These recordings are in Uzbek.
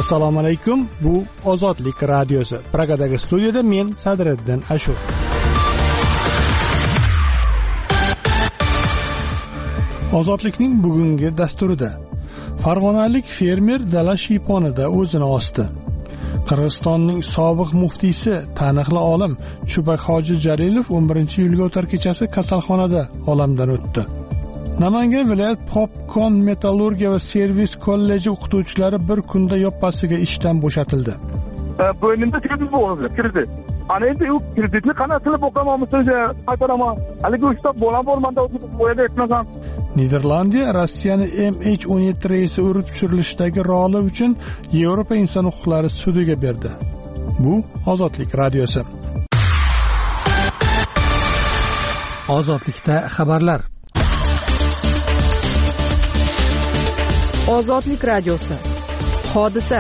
Assalomu alaykum. Bu Ozodlik radiosi. Pragadagi studiyada men Sadriddin Ashur. Ozodlikning bugungi dasturida Farg'onalik fermer dala shiyponida o'zini osdi. Qirg'izistonning sobiq muftiysi, taniqli olim Chubak Hoji Jalilov 11-iyulga o'tar kechasi kasalxonada olamdan o'tdi. Namangan viloyat Popkon metallurgiya va servis kolleji o'qituvchilari bir kunda yoppasiga ishdan bo'shatildi. Bo'ynimda kredit bo'ldi, kredit. Ana endi u kreditni qanday qilib o'qamoqmisiz, qaytaraman. Haligi ushtab bo'lmanda o'tib qo'yadi etmasam. Niderlandiya Rossiyani MH17 reysi urib tushirilishidagi roli uchun Yevropa inson huquqlari sudiga berdi. Bu Ozodlik radiosi. Ozodlikda xabarlar. Ozodlik radiosi. Hodisa.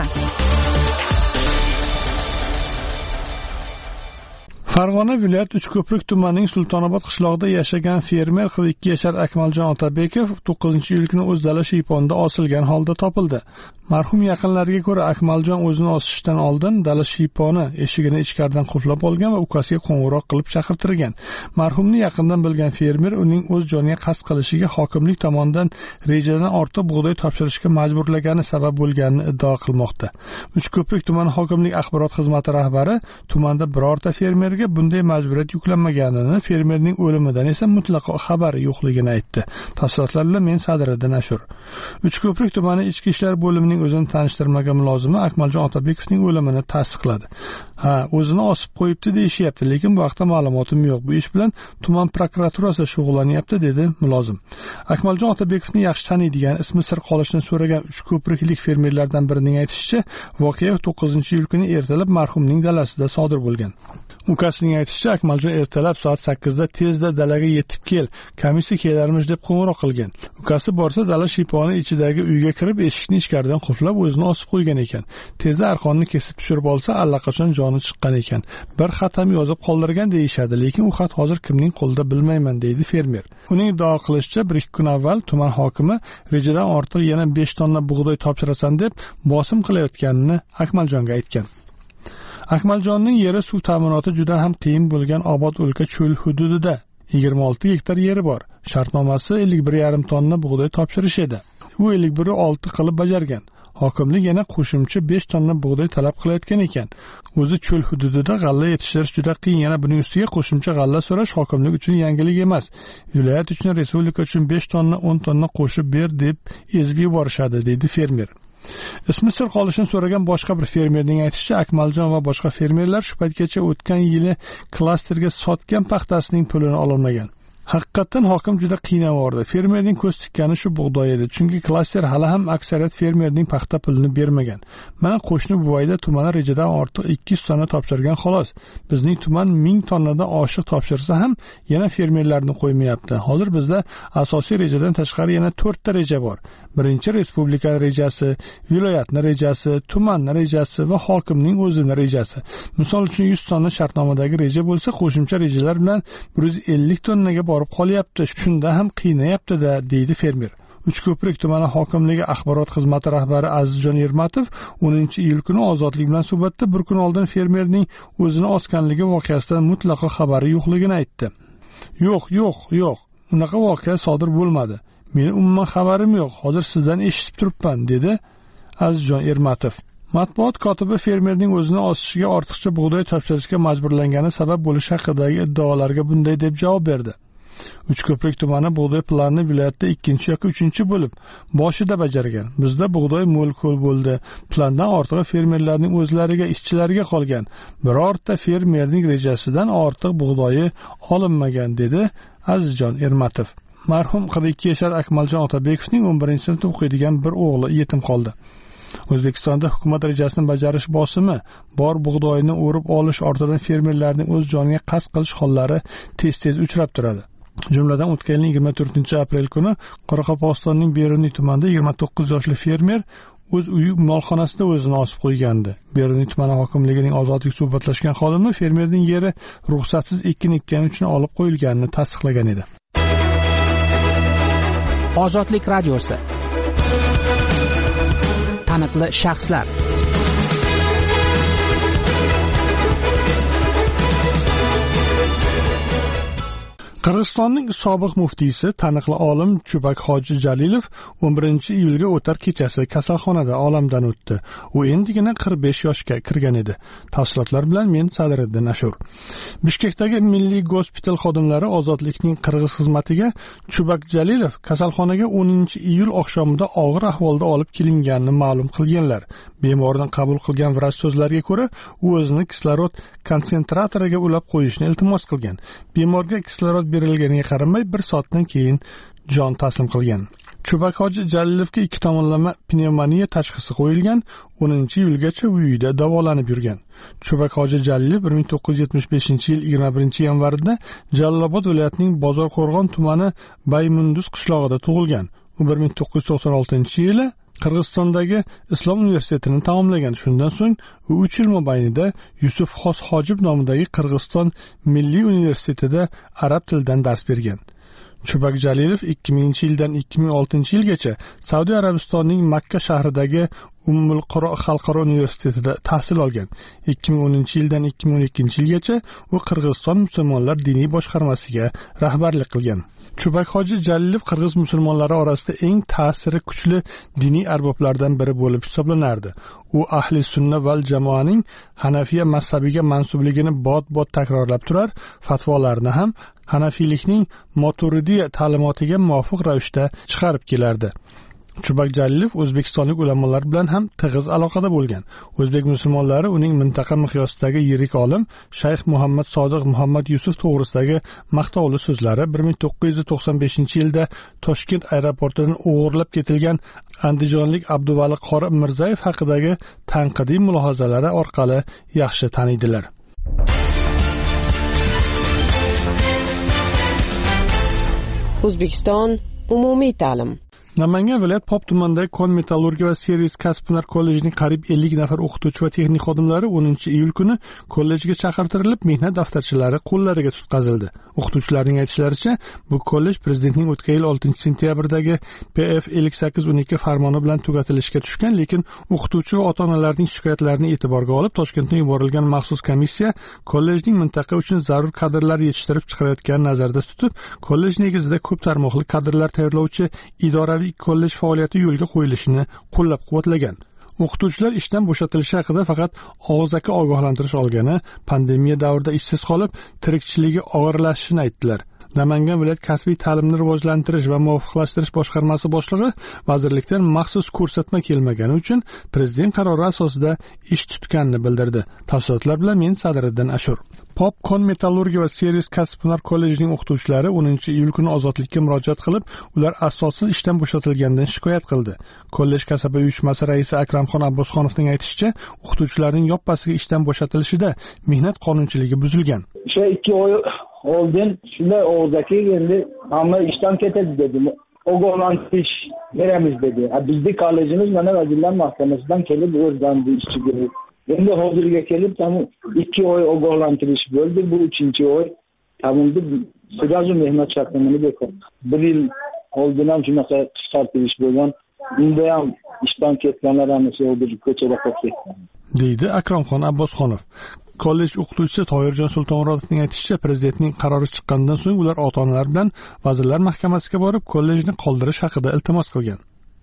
Farg'ona viloyat Uchko'prik tumanining Sultonobod qishlog'ida yashagan fermer 42 yashar Akmaljon Otabekov 9-iyul kuni o'z dala shiyponida osilgan holda topildi. Marhum yaqinlariga ko'ra, Akmaljon o'zini osishdan oldin dala shiyponi eshigini ichkaridan qulflab olgan va ukasiga qo'ng'iroq qilib chaqirtirgan. Marhumni yaqindan bilgan fermer uning o'z joniga qasd qilishiga hokimlik tomonidan rejadan ortiq bug'doy topshirishga majburlagani sabab bo'lganini iddao qilmoqda. Uchko'prik tumani hokimlik axborot xizmati rahbari tumanda birorta fermerga bunday majburiyat yuklanmaganini, fermerning o'limidan esa mutlaqo xabari yo'qligini aytdi. Tafsilotlar bilan men Sadriddin Ashur. Uchko'prik tumani ichki ishlar bo'limining o'zini tanishtirmagan mulozimi Akmaljon Otabekovning o'limini tasdiqladi. O'zini osib qo'yibdi deyishyapti, lekin bu haqda ma'lumotim yo'q. Bu ish bilan tuman prokuraturasi shug'ullanyapti, dedi mulozim. Akmaljon Otabekovni yaxshi taniydigan, ismi sir qolishini so'ragan Uchko'priklik fermerlardan birining aytishicha, voqea 9-iyul kuni ertalab marhumning dalasida sodir bo'lgan. Ukasining aytishicha, Akmaljon ertalab soat 8da tezda dalaga yetib kel, komissiya kelarmish deb qo'ng'iroq qilgan. Ukasi borsa dala shiyponi ichidagi uyga kirib, eshikni ichkaridan qulflab o'zini osib qo'ygan ekan. Tezda arqonni kesib tushirib olsa, allaqachon joni chiqqan ekan. Bir xat ham yozib qoldirgan deyishadi, lekin u xat hozir kimning qo'lida bilmayman, deydi fermer. Uning iddao qilishicha, 1-2 kun avval tuman hokimi rejadan ortiq yana 5 tonna bug'doy topshirasan deb bosim qilayotganini Akmaljonga aytgan. Akmaljonning yeri suv ta'minoti juda ham qiyin bo'lgan Obod o'lka cho'l hududida 26 gektar yeri bor. Shartnomasi 51,5 tonna bug'doy topshirish edi. U 51,6 qilib bajargan. Hokimlik yana qo'shimcha 5 tonna bug'doy talab qilayotgan ekan. O'zi cho'l hududida g'alla yetishtirish juda qiyin, yana buning ustiga qo'shimcha g'alla so'rash hokimlik uchun yangilik emas. Viloyat uchun, respublika uchun 5 tonna 10 tonna qo'shib ber deb ezib yuborishadi, deydi fermer. Ismi sir qolishini so'ragan boshqa bir fermerning aytishicha, Akmaljon va boshqa fermerlar shu paytgacha o'tgan yili klasterga sotgan paxtasining pulini ololmagan. Haqiqatan hokim juda qiynavordi. Fermerning ko'z tikkani shu bug'doy edi, chunki klaster hali ham aksariyat fermerning paxta pulini bermagan. Mana qo'shni buvayda tumani rejadan ortiq 200 tonna topshirgan xolos. Bizning tuman 1000 tonnadan oshiq topshirsa ham yana fermerlarni qo'ymayapti. Hozir bizda asosiy rejadan tashqari yana 4 ta reja bor. Birinchi respublika rejasi, viloyatning rejasi, tumanning rejasi va hokimning o'zining rejasi. Misol uchun 100 tonna shartnomadagi reja bo'lsa, qo'shimcha rejalar bilan 150 tonnaga borib qolyapti. Shunda ham qiynayapti-da, deydi fermer. Uchko'prik tumani hokimligi axborot xizmati rahbari Azizjon Ermatov 10-iyul kuni Ozodlik bilan suhbatda bir kun oldin fermerning o'zini osganligi voqeasidan mutlaqo xabari yo'qligini aytdi. Yo'q. Unaqa voqea sodir bo'lmadi. Meni umuman xabarim yo'q. Hozir sizdan eshitib turibman, dedi Azizjon Ermatov. Matbuot kotibi fermerning o'zini osishiga ortiqcha bug'doy topshirishga majburlangani sabab bo'lishi haqidagi iddaolarga bunday deb javob berdi. Uchko'prik tumani bug'doy planini viloyatda 2 yoki 3 bo'lib boshida bajargan. Bizda bug'doy mo'l-ko'l bo'ldi. Plandan ortiq fermerlarning o'zlariga, ishchilariga qolgan. Birorta fermerning rejasidan ortiq bug'doyi olinmagan, dedi Azizjon Ermatov. Marhum 42 yashar Akmaljon Otabekovning 11-sinfda o'qiydigan bir o'g'li yetim qoldi. O'zbekistonda hukumat rejasini bajarish bosimi bor bug'doyni o'rib olish ortidan fermerlarning o'z joniga qasd qilish hollari tez-tez uchrab turadi. Jumladan o'tgan yilning 24-aprel kuni Qoraqalpog'istonning Beruniy tumanida 29 yoshli fermer o'z uyi molxonasida o'zini osib qo'ygandi. Beruniy tumani hokimligining Ozodlik suhbatlashgan xodimi fermerning yeri ruxsatsiz ekin ekkani uchun olib qo'yilganini tasdiqlagan edi. Ozodlik radiosi. Taniqli shaxslar. Qirg'izistonning sobiq muftiysi taniqli olim Chubak Hoji Jalilov 11-iyulga o'tar kechasi kasalxonada olamdan o'tdi. U endigina 45 yoshga kirgan edi. Tafsilotlar bilan men Sadriddin Ashur. Bishkekdagi Milliy gospital xodimlari ozodlikning qirg'iz xizmatiga Chubak Jalilov kasalxonaga 10-iyul oqshomida og'ir ahvolda olib kelinganini ma'lum qilganlar. Bemordan qabul qilgan vrach so'zlariga ko'ra, u o'zini kislorod konsentratoriga ulab qo'yishni iltimos qilgan. Bemorga kislorod berilganiga qaramay 1 soatdan keyin jon taslim qilgan. Chubak Hoji Jalilovga 2 tomonlama pnevmoniya tashxisi qo'yilgan, 10-iyulgacha uyida davolanib yurgan. Chubak Hoji Jalilov 1975-yil 21-yanvarida Jalolobod viloyatining Bozorqo'rg'on tumani Baymunduz qishlog'ida tug'ilgan. U 1996-yili Qirg'izistondagi Islom universitetini tamomlagan. Shundan so'ng u 3 yil mobaynida Yusuf Xos Hojib nomidagi Qirg'iziston Milliy universitetida arab tilidan dars bergan. Chubak Jalilov 2000-yildan 2006-yilgacha Saudiya Arabistonining Makka shahridagi Ummul Quro xalqaro universitetida tahsil olgan. 2010-yildan 2012-yilgacha u Qirg'iziston musulmonlar diniy boshqarmasiga rahbarlik qilgan. Chubak Hoji Jalilov qirg'iz musulmonlari orasida eng ta'siri kuchli diniy arboblardan biri bo'lib hisoblanardi. U ahli sunna val jamoaning Hanafiya mazhabiga mansubligini bot-bot takrorlab turar, fatvolarni ham Hanafiylikning Maturidiya ta'limotiga muvofiq ravishda chiqarib kelardi. Chubak Jalilov o'zbekistonlik ulamolar bilan ham tig'iz aloqada bo'lgan. O'zbek musulmonlari uning mintaqa miqyosidagi yirik olim Shayx Muhammad Sodiq Muhammad Yusuf to'g'risidagi maqtovli so'zlari 1995-yilda Toshkent aeroportidan o'g'irlab ketilgan andijonlik Abduvali Qori Mirzayev haqidagi tanqidiy mulohazalari orqali yaxshi taniydilar. O'zbekiston umumiy ta'lim. Namangan viloyat Pop tumanidagi kon metallurgiya va servis kasb-hunar kollejining qariyb 50 nafar o'qituvchi va texnik xodimlari 10-iyul kuni kollejga chaqirtirilib, mehnat daftarchalari qo'llariga tutqazildi. O'qituvchilarning aytishlaricha, bu kollej prezidentning o'tgan yil 6-sentyabrdagi PF 5812 farmoni bilan tugatilishga tushgan, lekin o'qituvchi va ota-onalarning shikoyatlarini e'tiborga olib, Toshkentdan yuborilgan maxsus komissiya kollejning mintaqa uchun zarur kadrlar yetishtirib chiqarayotganini nazarda tutib, kollej negizida ko'p tarmoqli kadrlar tayyorlovchi idoraviy kollej faoliyati yo'lga qo'yilishini qo'llab-quvvatlagan. O'qituvchilar ishdan bo'shatilishi haqida faqat og'zaki ogohlantirish olgani, pandemiya davrida ishsiz qolib, tirikchiligi og'irlashishini aytdilar. Namangan viloyat kasbiy ta'limni rivojlantirish va muvofiqlashtirish boshqarmasi boshlig'i vazirlikdan maxsus ko'rsatma kelmagani uchun prezident qarori asosida ish tutganini bildirdi. Tafsilotlar bilan men Sadriddin Ashur. Pop kon metallurgiya va servis kasb-hunar kollejining o'qituvchilari 10-iyul kuni ozodlikka murojaat qilib, ular asossiz ishdan bo'shatilganidan shikoyat qildi. Kollej kasaba uyushmasi raisi Akramxon Abbosxonovning aytishicha, o'qituvchilarning yoppasiga ishdan bo'shatilishida mehnat qonunchiligi buzilgan. O'sha 2 oy oldin shunday og'zaki endi hamma ishdan ketadi dedi. Ogohlantirish beramiz dedi. Bizning kollejimiz mana Vazirlar Mahkamasidan kelib o'rgandi ishchi guruh. Endi hozirga kelib tam 2 oy ogohlantirish bo'ldi. Bu 3-oy tamomda sirazu mehnat shartnomani bekor. 1 yil oldin ham shunaqa qisqartirish bo'lgan. Unda ham ishdan ketganlar hammasi ko'chada qolib ketgan, deydi Akramxon Abbosxonov. Kollej o'qituvchisi Toyirjon Sultonmurodovning aytishicha, prezidentning qarori chiqqanidan so'ng ular ota-onalar bilan Vazirlar Mahkamasiga borib, kollejni qoldirish haqida iltimos qilgan.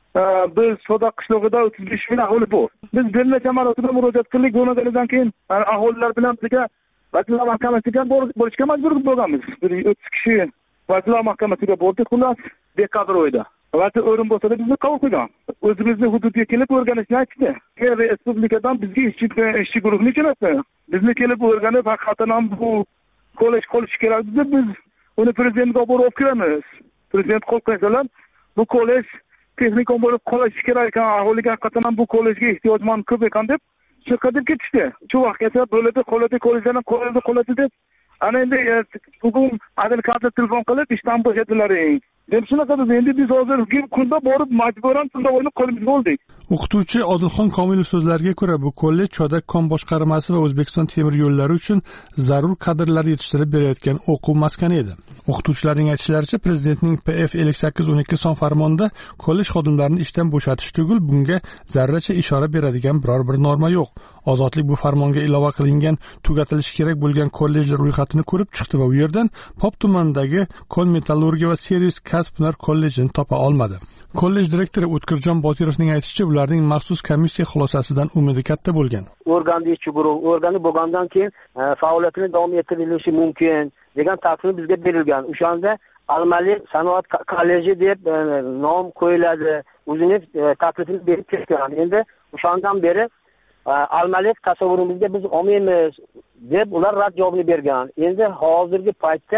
Biz Soda qishlog'ida 35 ming aholi bor. Biz bir necha marotaba murojaat qildik, bo'lmaganidan keyin aholilar bilan birga Vazirlar Mahkamasiga borishga majbur bo'lganmiz. 30 kishi Vazirlar Mahkamasiga bordik, xullas dekabr oyida. Vazir o'rinbosari bizni qabul qilgan. O'zimizni hududga kelib o'rganishni aytdi. Respublikadan bizga ishchi guruhni keladi. Bizni kelib o'rganib, haqiqatan ham bu kollej qolishi kerak deb biz uni prezidentga borib kiramiz. Prezident qo'l qo'ysalar, bu kollej texnikum bo'lib qolishi kerak ekan, aholiga haqiqatan ham bu kollejga ehtiyojmand ko'p ekan deb chiqarib ketishdi. Shu vaqtgacha bo'ladi, kollejdan qoladi deb. Ana endi bugun Adil Kadir telefon qilib ishdan bo'shadilaring. deb shunaqa biz endi biz hozirgi kunda borib majburan tunda o'ynab qolib bo'ldik. O'qituvchi Odilxon Komilov so'zlariga ko'ra, bu kollej Chodak kon boshqarmasi va O'zbekiston temir yo'llari uchun zarur kadrlar yetishtirib berayotgan o'quv maskani edi. O'qituvchilarning aytishlaricha, prezidentning PF 5812 son farmonida kollej xodimlarini ishdan bo'shatish tugul bunga zarracha ishora beradigan biror bir norma yo'q. Ozodlik bu farmonga ilova qilingan tugatilishi kerak bo'lgan kollejlar ro'yxatini ko'rib chiqdi va u yerdan Pop tumanidagi kon metallurgiya va servis kasb-hunar kollejini topa olmadi. Kollej direktori O'tkirjon Botirovning aytishicha, ularning maxsus komissiya xulosasidan umidi katta bo'lgan. O'rgandik guruh, o'rganib bo'lgandan keyin faoliyatini davom ettirilishi mumkin degan taklif bizga berilgan. O'shanda Almali sanoat kolleji deb nom qo'yiladi. O'zini taklifini berib ketgan. Endi o'shandan beri Almalik tasavvurimizga biz olmaymiz deb ular rad javobini bergan. Endi hozirgi paytda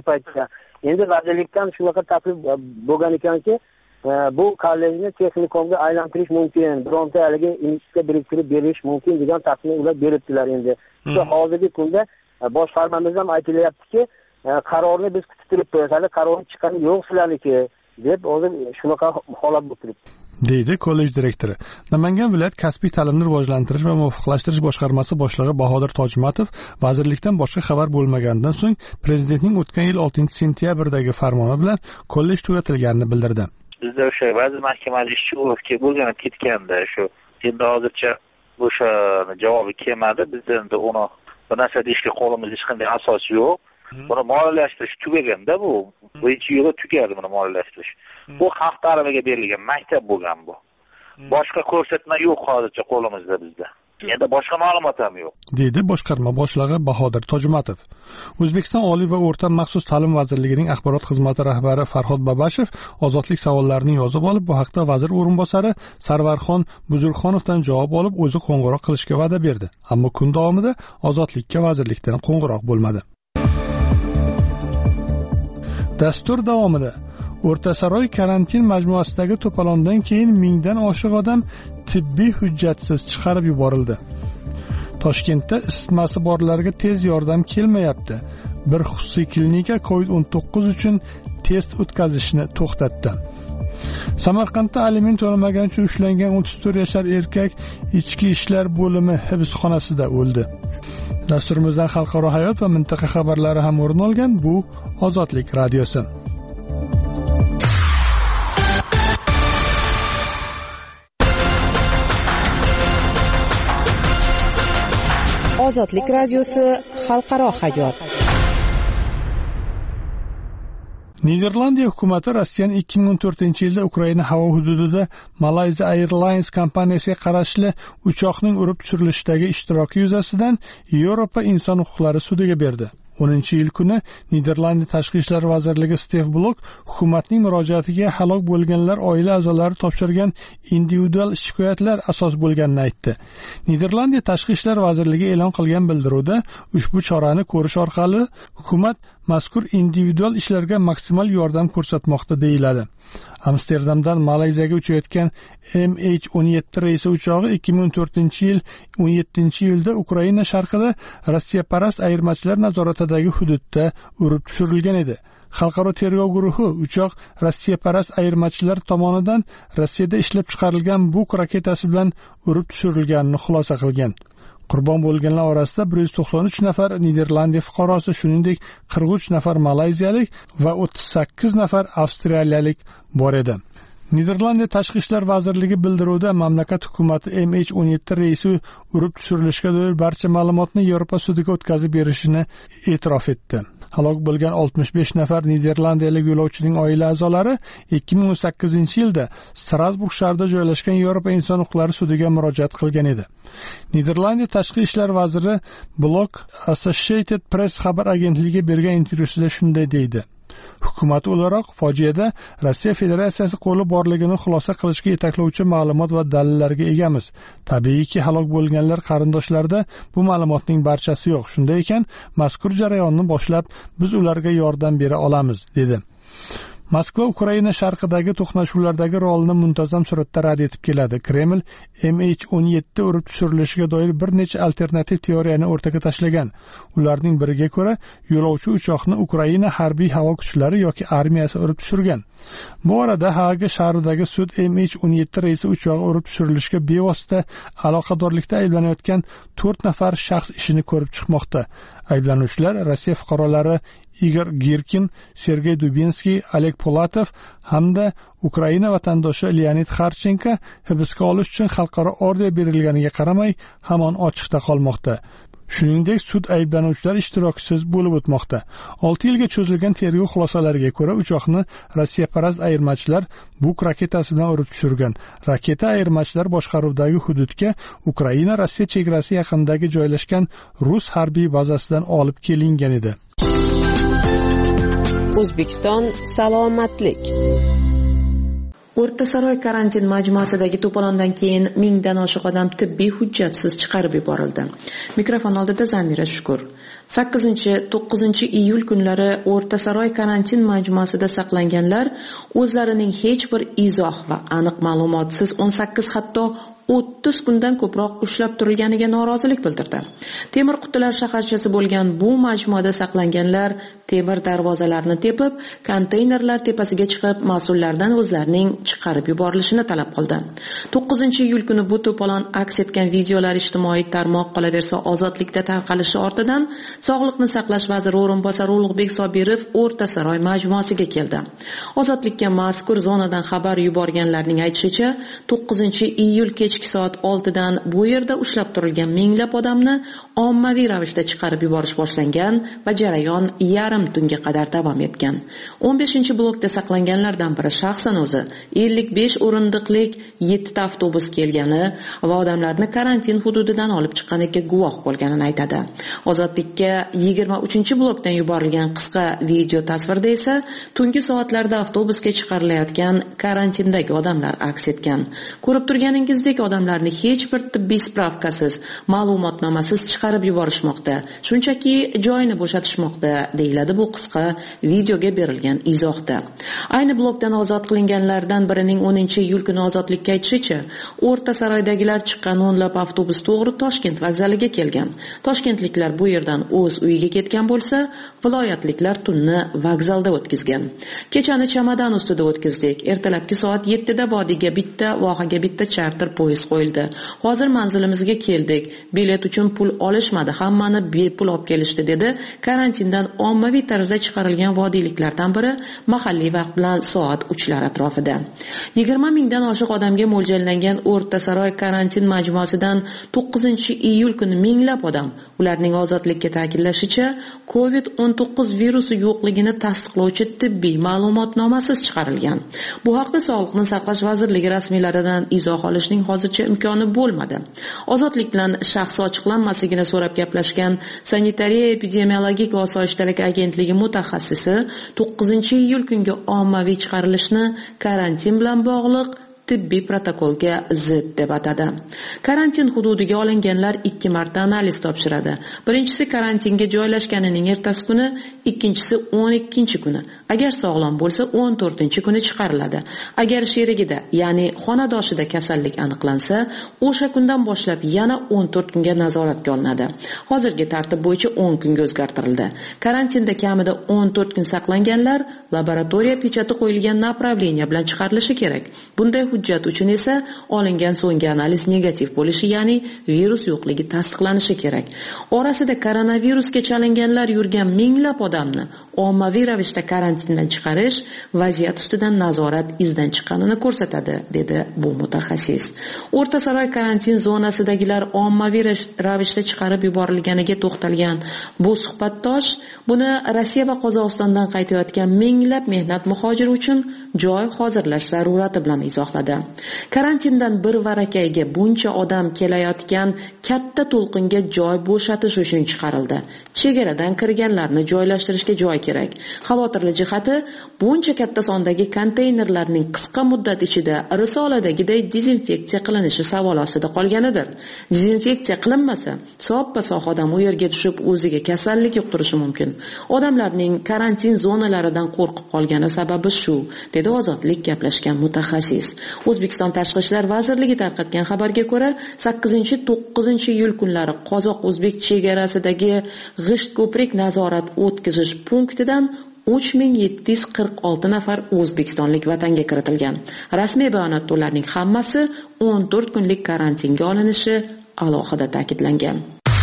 endi vazirlikdan shunaqa taklif bo'lgan ekanki, bu kollejni texnikumga aylantirish mumkin, bironta haligi institutga biriktirib berish mumkin degan taklifni ular beribdilar endi. Shu hozirgi kunda boshqarmamizdan ham aytilyaptiki, qarorni biz kutib turibmiz, hali qaror chiqqani yo'q sizlarniki deb hozir shunaqa holat bo'lib turibdi, deydi kollej direktori. Namangan viloyat kasbiy ta'limni rivojlantirish va muvofiqlashtirish boshqarmasi boshlig'i Bahodir Tojmatov vazirlikdan boshqa xabar bo'lmaganidan so'ng prezidentning o'tgan yil 6-sentyabrdagi farmoni bilan kollej tugatilganini bildirdi. Bizda o'sha vazir mahkamasi ishchi bo'lgan ketganda shu endi hozircha o'sha javobi kelmadi. Biz endi uni bir narsa deyishga qo'limizda hech qanday asos yo'q. Buni moliyalashtirish tugaganda bu birinchi yili tugadi buni moliyalashtirish. Bu xalq ta'limiga berilgan maktab bo'lgan bu. Boshqa ko'rsatma yo'q hozircha qo'limizda bizda. Endi boshqa ma'lumot ham yo'q, deydi boshqarma boshlig'i Bahodir Tojmatov. O'zbekiston Oliy va o'rta maxsus ta'lim vazirligining axborot xizmati rahbari Farhod Babashev ozodlik savollarini yozib olib, bu haqda vazir o'rinbosari Sarvarxon Buzurxonovdan javob olib, o'zi qo'ng'iroq qilishga va'da berdi. Ammo kun davomida ozodlikka vazirlikdan qo'ng'iroq bo'lmadi. Dastur davomida O'rtasaroy karantin majmuasidagi to'polondan keyin 1000 dan oshiq odam tibbiy hujjatsiz chiqarib yuborildi. Toshkentda isitmasi borlarga tez yordam kelmayapti. Bir xususiy klinika COVID-19 uchun test o'tkazishni to'xtatdi. Samarqandda aliment to'lamagan uchun ushlangan 34 yashar erkak ichki ishlar bo'limi hibsxonasida o'ldi. Dasturimizdan xalqaro hayot va mintaqa xabarlari ham o'rin olgan. Bu Ozodlik radiosi. Ozodlik radiosi xalqaro hayot. Niderlandiya hukumati Rossiyaning 2014-yilda Ukraina havo hududida Malaysia Airlines kompaniyasiga qarashli uchoqning urib tushirilishidagi ishtiroki yuzasidan Yevropa inson huquqlari sudiga berdi. 10-yil kuni Niderlandiya Tashqi ishlar vazirligi Stef Blok hukumatning murojaatiga halok bo'lganlar oila a'zolari topshirgan individual shikoyatlar asos bo'lganini aytdi. Niderlandiya Tashqi ishlar vazirligi e'lon qilgan bildiruvda ushbu chorani ko'rish orqali hukumat mazkur individual ishlarga maksimal yordam ko'rsatmoqda deyiladi. Amsterdamdan Malayziyaga uchayotgan MH17 reysi uchog'i 2014-yil 17-yilda Ukraina sharqida Rossiyaparast ayirmachilar nazoratidagi hududda urib tushirilgan edi. Xalqaro tergov guruhi uchoq Rossiyaparast ayirmachilar tomonidan Rossiyada ishlab chiqarilgan Buk raketasi bilan urib tushirilganini xulosa qilgan. Qurbon bo'lganlar orasida 193 nafar Niderlandiya fuqarosi, shuningdek 43 nafar malayziyalik va 38 nafar avstraliyalik bor edi. Niderlandiya Tashqi ishlar vazirligi bildiruvda mamlakat hukumati MH17 reysi urib tushirilishga doir barcha ma'lumotni Yevropa sudiga o'tkazib berishini e'tirof etdi. Halok bo'lgan 65 nafar niderlandiyalik yo'lovchining oila a'zolari 2018-yilda Strasburg shahrida joylashgan Yevropa inson huquqlari sudiga murojaat qilgan edi. Niderlandiya Tashqi ishlar vaziri Blok Associated Press xabar agentligiga bergan intervyusida shunday deydi: Hukumat o'laroq fojiada Rossiya Federatsiyasi qo'li borligini xulosa qilishga yetaklovchi ma'lumot va dalillarga egamiz. Tabiiyki, halok bo'lganlar qarindoshlarda bu ma'lumotning barchasi yo'q. Shunday ekan, mazkur jarayonni boshlab biz ularga yordam bera olamiz, dedi. Moskva Ukraina sharqidagi to'qnashuvlardagi rolini muntazam suratda rad etib keladi. Kreml MH17 urib tushirilishiga doir bir necha alternativ teoriyani o'rtaga tashlagan. Ularning biriga ko'ra, yo'lovchi uchoqni Ukraina harbiy havo kuchlari yoki armiyasi urib tushirgan. Bu orada Haga shahridagi sud MH17 reisi uchog'i urib tushirilishga bevosita aloqadorlikda ayblanayotgan 4 nafar shaxs ishini ko'rib chiqmoqda. Ayblanuvchilar Rossiya fuqarolari Igor Girkin, Sergey Dubinskiy, Oleg Polatov hamda Ukraina vatandoshi Leonid Kharchenko hibsga olish uchun xalqaro orden berilganiga qaramay hamon ochiqda qolmoqda. Shuningdek, sud ayblanuvchilar ishtirokisiz bo'lib o'tmoqda. 6 yilga cho'zilgan tergov xulosalariga ko'ra, uchoqni Rossiyaparast ayirmachilar Buk raketasi bilan urib tushirgan. Raketa ayirmachilar boshqaruvidagi hududga Ukraina-Rossiya chegarasi yaqinidagi joylashgan rus harbiy bazasidan olib kelingan edi. O'zbekiston salomatlik. O'rtasaroy karantin majmuasidagi to'polondan keyin 1000 dan oshiq odam tibbiy hujjatsiz chiqarib yuborildi. Mikrofon oldida Zamira Shukur. 8-9 iyul kunlari O'rtasaroy karantin majmuasida saqlanganlar o'zlarining hech bir izoh va aniq ma'lumotsiz 18 hatto 30 kundan ko'proq ushlab turilganiga norozilik bildirdi. Temir qutilar shaharchasi bo'lgan bu majmuada saqlanganlar temir darvozalarni tepib, konteynerlar tepasiga chiqib, mas'ullardan o'zlarining chiqarib yuborilishini talab qildi. 9-iyul kuni bu to'polon aks etgan videolar ijtimoiy tarmoq qolaversa ozodlikda tarqalishi ortidan Sog'liqni saqlash vaziri o'rinbosari Ulug'bek Sobirov O'rtasaroy majmuasiga keldi. Ozodlikka mazkur zonadan xabar yuborganlarning aytishicha, 9-iyul kechki soat 6 dan bu yerda ushlab turilgan minglab odamni ommaviy ravishda chiqarib yuborish boshlangan va jarayon yarim tunga qadar davom etgan. 15-blokda saqlanganlardan biri shaxsan o'zi 55 o'rindiqlik 7 ta avtobus kelgani va odamlarni karantin hududidan olib chiqqaniga guvoh bo'lganini aytadi. Ozodlikka 23-blokdan yuborilgan qisqa video tasvirda esa tungi soatlarda avtobusga chiqarilayotgan karantindagi odamlar aks etgan. Ko'rib turganingizdek odamlarni hech bir tibbiy spravkasiz, ma'lumotnomasiz chiqarib yuborishmoqda. Shunchaki joyini bo'shatishmoqda, deyiladi bu qisqa videoga berilgan izohda. Ayni blokdan ozod qilinganlardan birining 10-iyul kuni ozodlikka aytishicha, O'rtasaroydagilar chiqqan o'nlab avtobus to'g'ri Toshkent vokzaliga kelgan. Toshkentliklar bu yerdan o'z uyiga ketgan bo'lsa, viloyatliklar tunni vokzalda o'tkazgan. Kechani chamadan ustida o'tkazdik. Ertalabki soat 7 da vodiyga bitta, vohaga bitta charter poyezd qo'yildi. Hozir manzilimizga keldik. Bilet uchun pul olishmadi, hammani bepul olib kelishdi, dedi karantindan ommaviy tarzda chiqarilgan vodiyliklardan biri mahalliy vaqt bilan soat 3lar atrofida. 20 mingdan oshiq odamga mo'ljallangan O'rtasaroy karantin majmuasidan 9-iyul kuni minglab odam, ularning ozodlikka ta'kidlashicha, COVID-19 virusi yo'qligini tasdiqlovchi tibbiy ma'lumotnomasiz chiqarilgan. Bu haqda Sog'liqni saqlash vazirligi rasmiylaridan izoh olishning hozircha imkoni bo'lmadi. Ozodlik bilan shaxsi ochiqlanmasligini so'rab gaplashgan Sanitariya epidemiologik va osoyishtalik agentligi mutaxassisi 9-iyul kungi ommaviy chiqarilishni karantin bilan bog'liq tibbiy protokolga zid deb atadi. Karantin hududiga olinganlar 2 marta analiz topshiradi. Birinchisi karantinga joylashganining ertasi kuni, ikkinchisi 12-kuni. Agar sog'lom bo'lsa 14-kuni chiqariladi. Agar sherigida, ya'ni xonadoshida kasallik aniqlansa, o'sha kundan boshlab yana 14 kunga nazoratga olinadi. Hozirgi tartib bo'yicha 10 kunga o'zgartirildi. Karantinda kamida 14 kun saqlanganlar laboratoriya pechati qo'yilgan направление bilan chiqarilishi kerak. Bunday hujjat uchun esa olingan so'nggi analiz negativ bo'lishi, ya'ni virus yo'qligi tasdiqlanishi kerak. Orasida koronavirusga chalinganlar yurgan minglab odamni ommaviy ravishda karantindan chiqarish vaziyat ustidan nazorat izdan chiqqanini ko'rsatadi, dedi bu mutaxassis. O'rtasaroy karantin zonasidagilar ommaviy ravishda chiqarib yuborilganiga to'xtalgan bu suhbatdosh buni Rossiya va Qozog'istondan qaytayotgan minglab mehnat muhojiri uchun joy hozirlash zarurati bilan izohladi. qilinadi. Karantindan bir varakayga buncha odam kelayotgan katta to'lqinga joy bo'shatish uchun chiqarildi. Chegaradan kirganlarni joylashtirishga joy kerak. Xavotirli jihati, buncha katta sondagi konteynerlarning qisqa muddat ichida risoladagiday dezinfeksiya qilinishi savol ostida qolganidir. Dezinfeksiya qilinmasa, soppa-sog' odam u yerga tushib o'ziga kasallik yuqtirishi mumkin. Odamlarning karantin zonalaridan qo'rqib qolgani sababi shu, dedi Ozodlik gaplashgan mutaxassis. O'zbekiston Tashqi ishlar vazirligi tarqatgan xabarga ko'ra, 8-9 iyul kunlari qozoq-o'zbek chegarasidagi G'isht ko'prik nazorat o'tkazish punktidan 3746 nafar o'zbekistonlik vatanga kiritilgan. Rasmiy bayonotda ularning hammasi 14 kunlik karantinga olinishi alohida ta'kidlangan.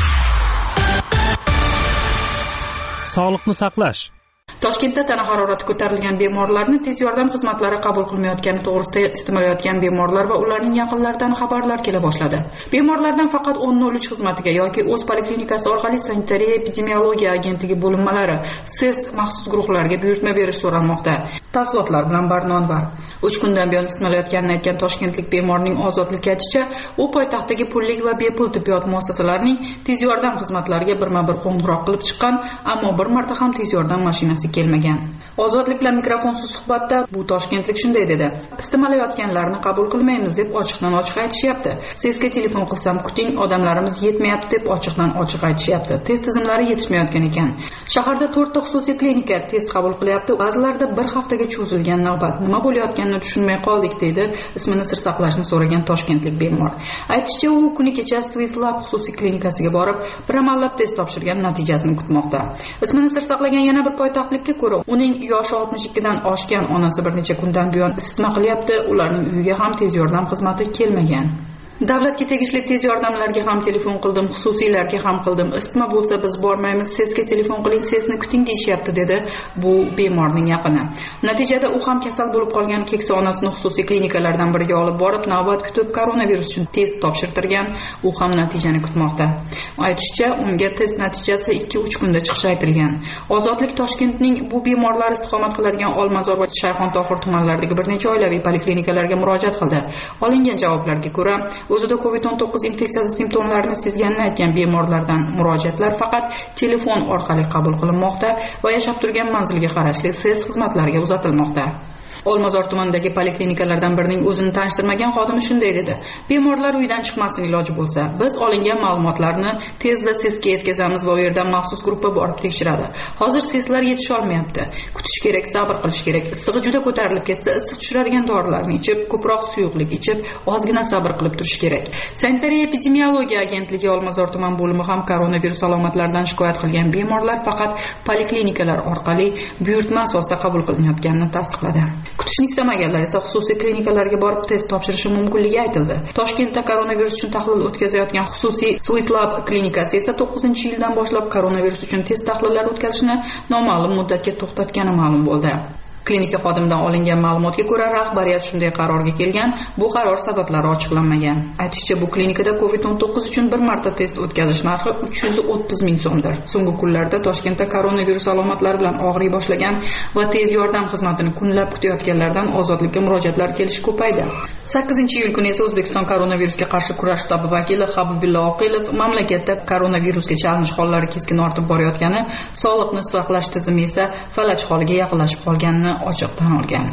Sog'liqni saqlash. Toshkentda tana harorati ko'tarilgan bemorlarni tez yordam xizmatlari qabul qilmayotgani to'g'risida istimayotgan bemorlar va ularning yaqinlaridan xabarlar kela boshladi. Bemorlardan faqat 103 xizmatiga yoki o'z poliklinikasi orqali sanitariya epidemiologiya agentligi bo'linmalari SES maxsus guruhlariga buyurtma berish so'ralmoqda. Tafsilotlar bilan Barnon var. 3 kundan buyon istimayotganini aytgan toshkentlik bemorning Ozodlikka aytishicha, u poytaxtdagi pullik va bepul tibbiyot muassasalarining tez yordam xizmatlariga birma-bir qo'ng'iroq qilib chiqqan, ammo bir marta ham tez yordam mashinasi kelmagan. Ozodlik bilan mikrofonsiz suhbatda bu toshkentlik shunday dedi: "Istimalayotganlarni qabul qilmaymiz deb ochiqdan-ochiq aytishyapti. Sizga telefon qilsam kuting, odamlarimiz yetmayapti deb ochiqdan-ochiq aytishyapti. Test tizimlari yetishmayotgan ekan. Shaharda 4 ta xususiy klinika test qabul qilyapti. Ba'zilarda bir haftaga cho'zilgan navbat. Nima bo'layotganini tushunmay qoldik", dedi ismini sir saqlashni so'ragan toshkentlik bemor. Aytishicha, u kuni kecha Swisslab xususiy klinikasiga borib, bir amallab test topshirgan, natijasini kutmoqda. Ismini sir saqlagan yana bir poytaxtlikka ko'ra, uning yoshi 62 dan oshgan onasi bir necha kundan buyon isitma qilyapti. Ularning uyiga ham tez yordam xizmati kelmagan. Davlatga tegishli tez yordamlarga ham telefon qildim, xususiylarga ham qildim. Isitma bo'lsa biz bormaymiz, SESga telefon qiling, SESni kuting deyishyapti, dedi bu bemorning yaqini. Natijada u ham kasal bo'lib qolgan keksa onasini xususiy klinikalardan biriga olib borib, navbat kutib koronavirus uchun test topshirtirgan. U ham natijani kutmoqda. Aytishicha, unga test natijasi 2-3 kunda chiqishi aytilgan. Ozodlik Toshkentning bu bemorlar istiqomat qiladigan Olmazor va Shayxontohur tumanlaridagi bir necha oilaviy poliklinikalarga murojaat qildi. Olingan javoblarga ko'ra, o'zida COVID-19 infeksiyasi simptomlarini sezganini aytgan bemorlardan murojaatlar faqat telefon orqali qabul qilinmoqda va yashab turgan manzilga qarashli SES xizmatlariga uzatilmoqda. Olmazor tumanidagi poliklinikalardan birining o'zini tanishtirmagan xodimi shunday dedi: "Bemorlar uydan chiqmasin iloji bo'lsa, biz olingan ma'lumotlarni tezda SESga yetkazamiz va u yerdan maxsus guruhga borib tekshiradi. Hozir SESlar yetisha olmayapti. Kutish kerak, sabr qilish kerak. Issig'i juda ko'tarilib ketsa, issiq tushiradigan dorilarni ichib, ko'proq suyuqlik ichib, ozgina sabr qilib turish kerak." Sanitariya epidemiologiya agentligi Olmazor tuman bo'limi ham koronavirus alomatlaridan shikoyat qilgan bemorlar faqat poliklinikalar orqali buyurtma asosida qabul qilinayotganini tasdiqladi. Kutishni istamaganlar esa xususiy klinikalarga borib test topshirishi mumkinligi aytildi. Toshkentda koronavirus uchun tahlil o'tkazayotgan xususiy Swisslab klinikasi esa 9-yildan boshlab koronavirus uchun test tahlillari o'tkazishni noma'lum muddatga to'xtatgani ma'lum bo'ldi. Klinika xodimidan olingan ma'lumotga ko'ra, rahbariyat shunday qarorga kelgan. Bu qaror sabablari ochiqlanmagan. Aytishicha, bu klinikada COVID-19 uchun bir marta test o'tkazish narxi 330 ming so'mdir. So'nggi kunlarda Toshkentda koronavirus alomatlari bilan og'riy boshlagan va tez yordam xizmatini kunlab kutayotganlardan Ozodlikka murojaatlar kelishi ko'paydi. 8-iyul kuni esa O'zbekiston koronavirusga qarshi kurash shtabi vakili Habibulla Oqilov mamlakatda koronavirusga chalinish hollari keskin ortib borayotgani, sog'liqni saqlash tizimi esa falaj holiga yaqinlashib qolganini ochiq tan olgan.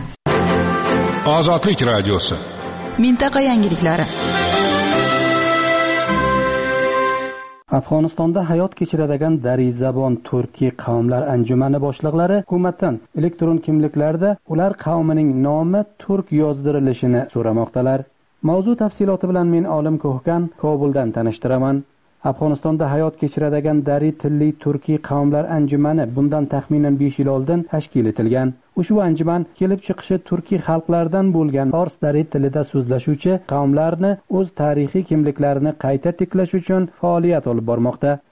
Ozodlik radiosi. Mintaqa yangiliklari. Afg'onistonda hayot kechiradigan Darizabon turkiy qavmlar anjumani boshliqlari hukumatdan elektron kimliklarda ular qavmining nomi turk yozdirilishini so'ramoqdalar. Mavzu tafsiloti bilan men Olim Ko'hkan Kobuldan tanishtiraman. Afg'onistonda hayot kechiradigan Dari tilli turkiy qavmlar anjumani bundan taxminan 5 yil oldin tashkil etilgan. Ushbu anjuman kelib chiqishi turkiy xalqlardan bo'lgan fors dari tilida so'zlashuvchi qavmlarni o'z tarixiy kimliklarini qayta tiklash uchun faoliyat olib bormoqda.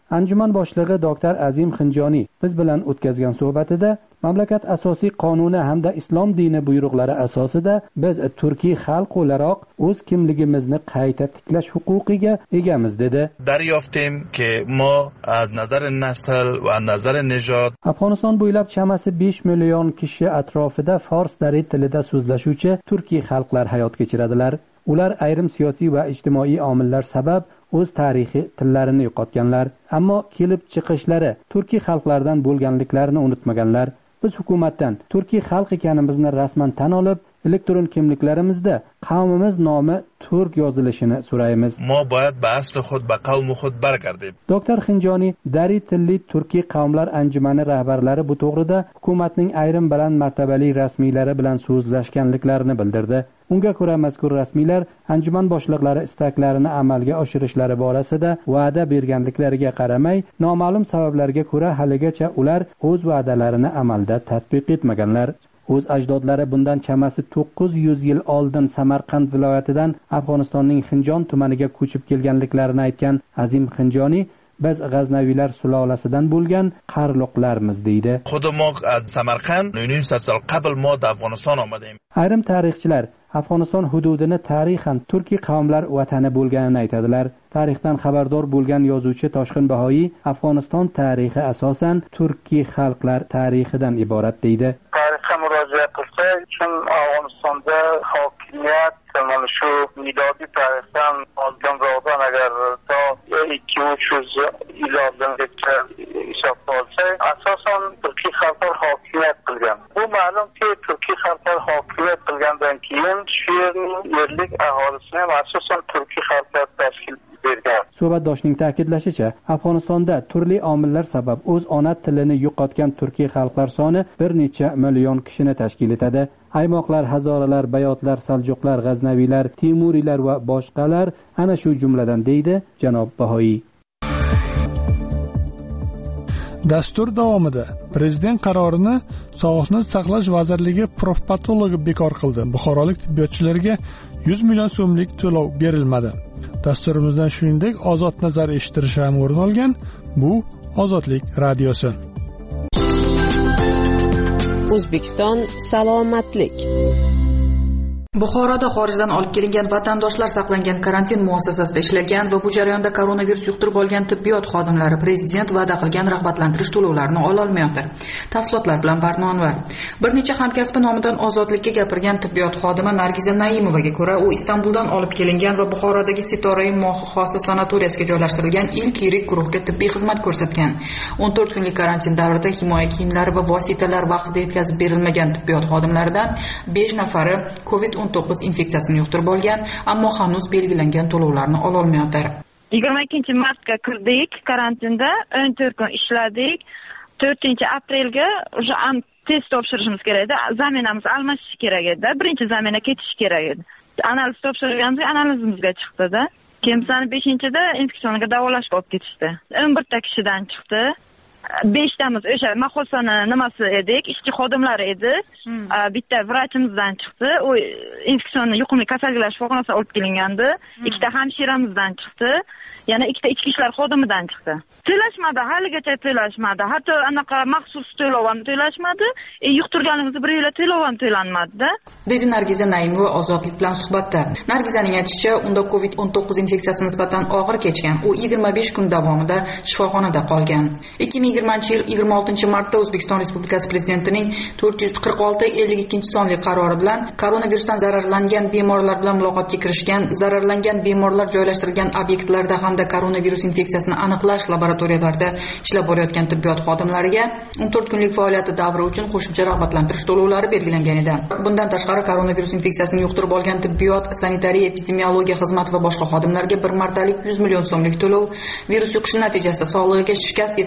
Anjuman boshlig'i doktor Azim Xinjoniy biz bilan o'tkazgan suhbatida mamlakat asosiy qonuni hamda islom dini buyruqlari asosida biz turkiy xalq o'laroq o'z kimligimizni qayta tiklash huquqiga egamiz dedi. دریافتیم که ما از نظر نسل و نظر نژاد Afg'oniston bo'ylab chamasi 5 million kishi atrofida fors dari tilida so'zlashuvchi turkiy xalqlar hayot kechiradilar. Ular ayrim siyosiy va ijtimoiy omillar sabab o'z tarixiy tillarini yo'qotganlar, ammo kelib chiqishlari turkiy xalqlardan bo'lganliklarini unutmaganlar. Biz hukumatdan turkiy xalq ekanimizni rasman tan olib, elektron kimliklarimizda qavmimiz nomi turk yozilishini so'raymiz. ما باید به اصل خود به قوم خود برگردیم. Doktor Xinjoniy Dari tilli turkiy qavmlar anjumani rahbarlari bu to'g'rida hukumatning ayrim baland martabali rasmiylari bilan so'zlashganliklarini bildirdi. Unga ko'ra mazkur rasmiylar anjuman boshliqlari istaklarini amalga oshirishlari borasida va'da berganliklariga qaramay, noma'lum sabablarga ko'ra haligacha ular o'z va'dalarini amalda tatbiq etmaganlar. O'z ajdodlari bundan chamasi 900 yil oldin Samarqand viloyatidan Afg'onistonning Xinjon tumaniga ko'chib kelganliklarini aytgan Azim Xinjoniy biz G'aznaviylar sulolasidan bo'lgan qarluqlarmiz deydi. خود ما از سمرقند 900 سال قبل ما در افغانستان آمدیم. Ayrim tarixchilar Afg'oniston hududini tarixan turkiy qavmlar vatani bo'lganini aytadilar. Tarixdan xabardor bo'lgan yozuvchi Toshqin Bahoiy Afg'oniston tarixi asosan turkiy xalqlar tarixidan iborat deydi. Tarixga murojaat qilsa, chun Afg'onistonda hokimiyat mana shu milodiy tarixdan oldinroqdan agar to 200-300 yil oldingacha hisobga olsak, asosan turkiy xalqlar hokimiyat qilgan. Bu ma'lumki, turkiy xalqlar hokimiyat qilgandan keyin shu yerning yerlik aholisini ham asosan turkiy xalqlar tashkil bergan. Suhbatdoshning ta'kidlashicha, Afg'onistonda turli omillar sabab o'z ona tilini yo'qotgan turkiy xalqlar soni bir necha million kishini tashkil etadi. Aymoqlar, Hazoralar, Bayotlar, Saljuqlar, G'aznaviylar, Timuriylar va boshqalar ana shu jumladan deydi janob Bahoiy. Dastur davomida prezident qarorini Sog'liqni saqlash vazirligi profpatologi bekor qildi. Buxorolik tibbiyotchilarga 100 million so'mlik to'lov berilmadi. Dasturimizdan shuningdek ozod nazar eshittirish ham o'rin olgan. Bu Ozodlik radiosi. O'zbekiston salomatlik. Buxoroda xorijdan olib kelingan vatandoshlar saqlangan karantin muassasasida ishlagan va bu jarayonda koronavirus yuqtirib olgan tibbiyot xodimlari prezident va'da qilgan rag'batlantirish to'lovlarini ola olmayapti. Tafsilotlar bilan Barnonvar. Bir necha hamkasbi nomidan ozodlikka gapirgan tibbiyot xodimi Nargiza Naimovaga ko'ra, u Istanbuldan olib kelingan va Buxorodagi Sitorai Mohi sanatoriyasiga joylashtirilgan ilk yirik guruhga tibbiy xizmat ko'rsatgan. 14 kunlik karantin davrida himoya kiyimlari va vositalar vaqtida yetkazib berilmagan tibbiyot xodimlaridan 5 nafari COVID-19 infeksiyasini yuqtirib olgan, ammo hanuz belgilangan to'lovlarni ola olmayapti. 22-martga kirdik karantinda, 14 kun ishladik. 4-aprelga уже test topshirishimiz kerak edi. Zaminamiz almashish kerak edi. Birinchi zamina ketish kerak edi. Analiz topshirganimizda analizimizga chiqdi-da. Keyin bizani 5-da infeksiyaga davolashga olib ketishdi. 11 ta kishidan chiqdi. 5tamiz o'sha mahosana nimasi edik, ishchi xodimlari edi. Bitta vrachimizdan chiqdi. U infeksionni yuqumli kasalliklar shifoxonasiga olib kelingandi. 2 ta hamshiramizdan chiqdi. Yana 2 ta ichki ishlar xodimidan chiqdi. To'lashmadi, haligacha to'lashmadi. Hatto anaqa maxsus to'lov ham to'lashmadi. Yuqtirganimizni bir yil to'lov ham to'lanmadi-da. Dedi Nargiza Naimova Ozodlik bilan suhbatda. Nargizaning aytishicha, unda COVID-19 infeksiyasi nisbatan og'ir kechgan. U 25 kun davomida shifoxonada qolgan. 2020-yil 26-martda O'zbekiston Respublikasi Prezidentining 446/52 qarori bilan koronavirusdan zararlangan bemorlar bilan muloqotga kirishgan, zararlangan bemorlar joylashtirilgan obyektlarda hamda koronavirus infeksiyasini aniqlash laboratoriyalarida ishlab borayotgan tibbiyot xodimlariga 14 kunlik faoliyati davri uchun qo'shimcha rag'batlantirish to'lovlari belgilangan edi. Bundan tashqari koronavirus infeksiyasini yuqtirib olgan tibbiyot, sanitariya, epidemiologiya xizmati va boshqa xodimlarga bir martalik 100 million so'mlik to'lov, virus yuqishi natijasida sog'lig'iga shikast yetkazib,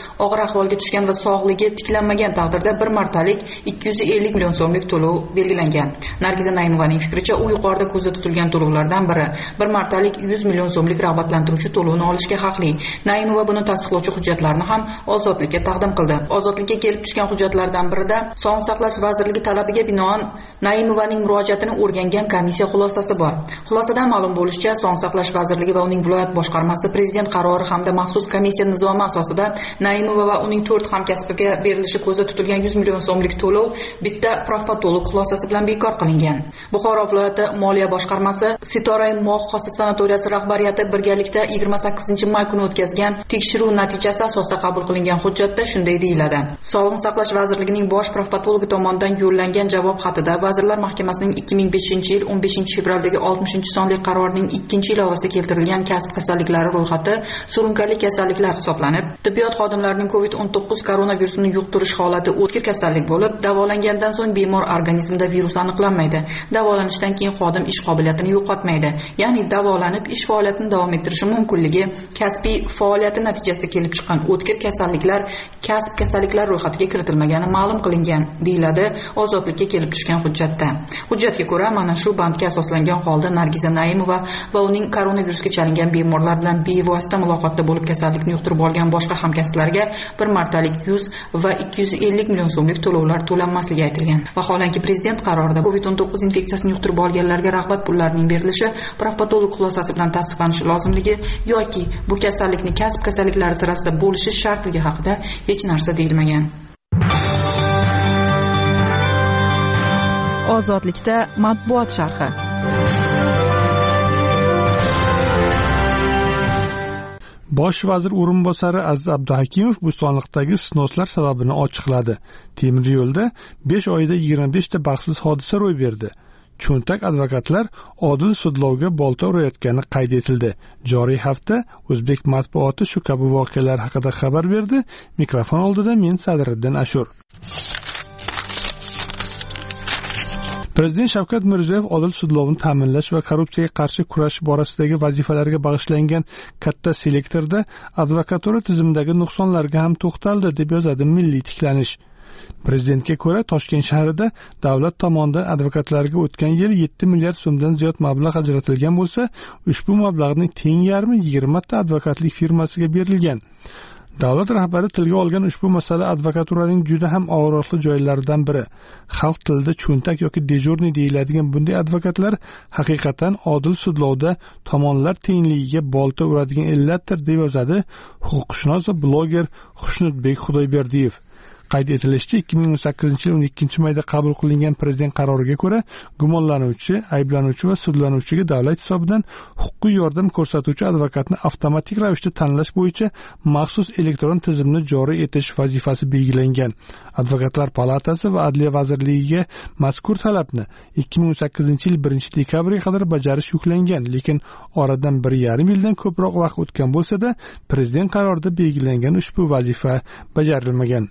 og'ir ahvolga tushgan va sog'ligi tiklanmagan taqdirda bir martalik 250 million so'mlik to'lov belgilangan. Nargiza Naimovaning fikricha, u yuqorida ko'zda tutilgan to'lovlardan biri. Bir martalik 100 million so'mlik rag'batlantiruvchi to'lovni olishga haqli. Naimova buni tasdiqlovchi hujjatlarni ham Ozodlikka taqdim qildi. Ozodlikka kelib tushgan hujjatlardan birida Sog'liqni saqlash vazirligi talabiga binoan Naimovaning murojaatini o'rgangan komissiya xulosasi bor. Xulosadan ma'lum bo'lishicha, Sog'liqni saqlash vazirligi va uning viloyat boshqarmasi prezident qarori hamda maxsus komissiya nizomi asosida Naimova va uning 4 hamkasbiga berilishi ko'zda tutilgan 100 million so'mlik to'lov bitta profpatolog xulosasi bilan bekor qilingan. Buxoro viloyati moliya boshqarmasi Sitoray Moq xossi sanatoriyasi rahbariyati birgalikda 28-may kuni o'tkazgan tekshiruv natijasi asosida qabul qilingan hujjatda shunday deyiladi. Sog'liqni saqlash vazirligining bosh profpatologi tomonidan yo'llangan javob xatida Vazirlar Mahkamasining 2005-yil 15-fevraldagi 60-sonli qarorining 2-ilovasida keltirilgan kasb kasalliklari ro'yxati surunkali kasalliklar hisoblanib, tibbiyot xodimlarining COVID-19 koronavirusini yuqtirish holati o'tkir kasallik bo'lib, davolangandan so'ng bemor organizmida virus aniqlanmaydi. Davolanishdan keyin xodim ish qobiliyatini yo'qotmaydi. Ya'ni davolanib ish faoliyatini davom ettirishi mumkinligi kasbiy faoliyati natijasida kelib chiqqan o'tkir kasalliklar kasb kasalliklar ro'yxatiga kiritilmagani ma'lum qilingan, deyiladi Ozodlikka kelib tushgan hujjatda. Hujjatga ko'ra, mana shu bandga asoslangan holda Nargiza Naimova va uning koronavirusga chalingan bemorlar bilan bevosita muloqotda bo'lib kasallikni yuqtirib olgan boshqa hamkasblarga bir martalik 100 va 250 million so'mlik to'lovlar to'lanmasligi aytilgan. Vaholanki prezident qarorida COVID-19 infeksiyasini yuqtirib olganlarga rag'bat pullarining berilishi profpatolog xulosasi bilan tasdiqlanishi lozimligi yoki bu kasallikni kasb kasalliklari sirasida bo'lishi shartligi haqida hech narsa deyilmagan. Ozodlikda matbuot sharhi. Bosh vazir o'rinbosari Aziz Abduhakimov bu sonliqdagi istisnolar sababini ochiqladi. Temir yo'lda 5 oyda 25 ta baxtsiz hodisa ro'y berdi. Cho'ntak advokatlar odil sudlovga bolta urayotgani qayd etildi. Joriy hafta O'zbek matbuoti shu kabi voqealar haqida xabar berdi. Mikrofon oldida men Sadriddin Ashur. Prezident Shavkat Mirziyoyev odil sudlovni ta'minlash va korrupsiyaga qarshi kurash borasidagi vazifalarga bag'ishlangan katta selektorda advokatura tizimidagi nuqsonlarga ham to'xtaldi, deb yozadi Milliy tiklanish. Prezidentga ko'ra, Toshkent shahrida davlat tomonidan advokatlarga o'tgan yil 7 milliard so'mdan ziyod mablag' ajratilgan bo'lsa, ushbu mablag'ning teng yarmi 20 ta advokatlik firmasiga berilgan. Davlat rahbari tilga olgan ushbu masala advokaturaning juda ham og'riqli joylaridan biri. Xalq tilida cho'ntak yoki dejurniy deyiladigan bunday advokatlar haqiqatan odil sudlovda tomonlar tengligiga bolta uradigan illatdir, deb yozadi huquqshunos va bloger Xushnudbek Xudoyberdiyev. Qayd etilishicha, 2018-yil 12-mayda qabul qilingan prezident qaroriga ko'ra, gumonlanuvchi, ayblanuvchi va sudlanuvchiga davlat hisobidan huquqiy yordam ko'rsatuvchi advokatni avtomatik ravishda tanlash bo'yicha maxsus elektron tizimni joriy etish vazifasi belgilangan. Advokatlar palatasi va Adliya vazirligiga mazkur talabni 2018-yil 1-dekabrga qadar bajarish yuklangan, lekin oradan 1,5 yildan ko'proq vaqt o'tgan bo'lsa-da, prezident qarorida belgilangan ushbu vazifa bajarilmagan.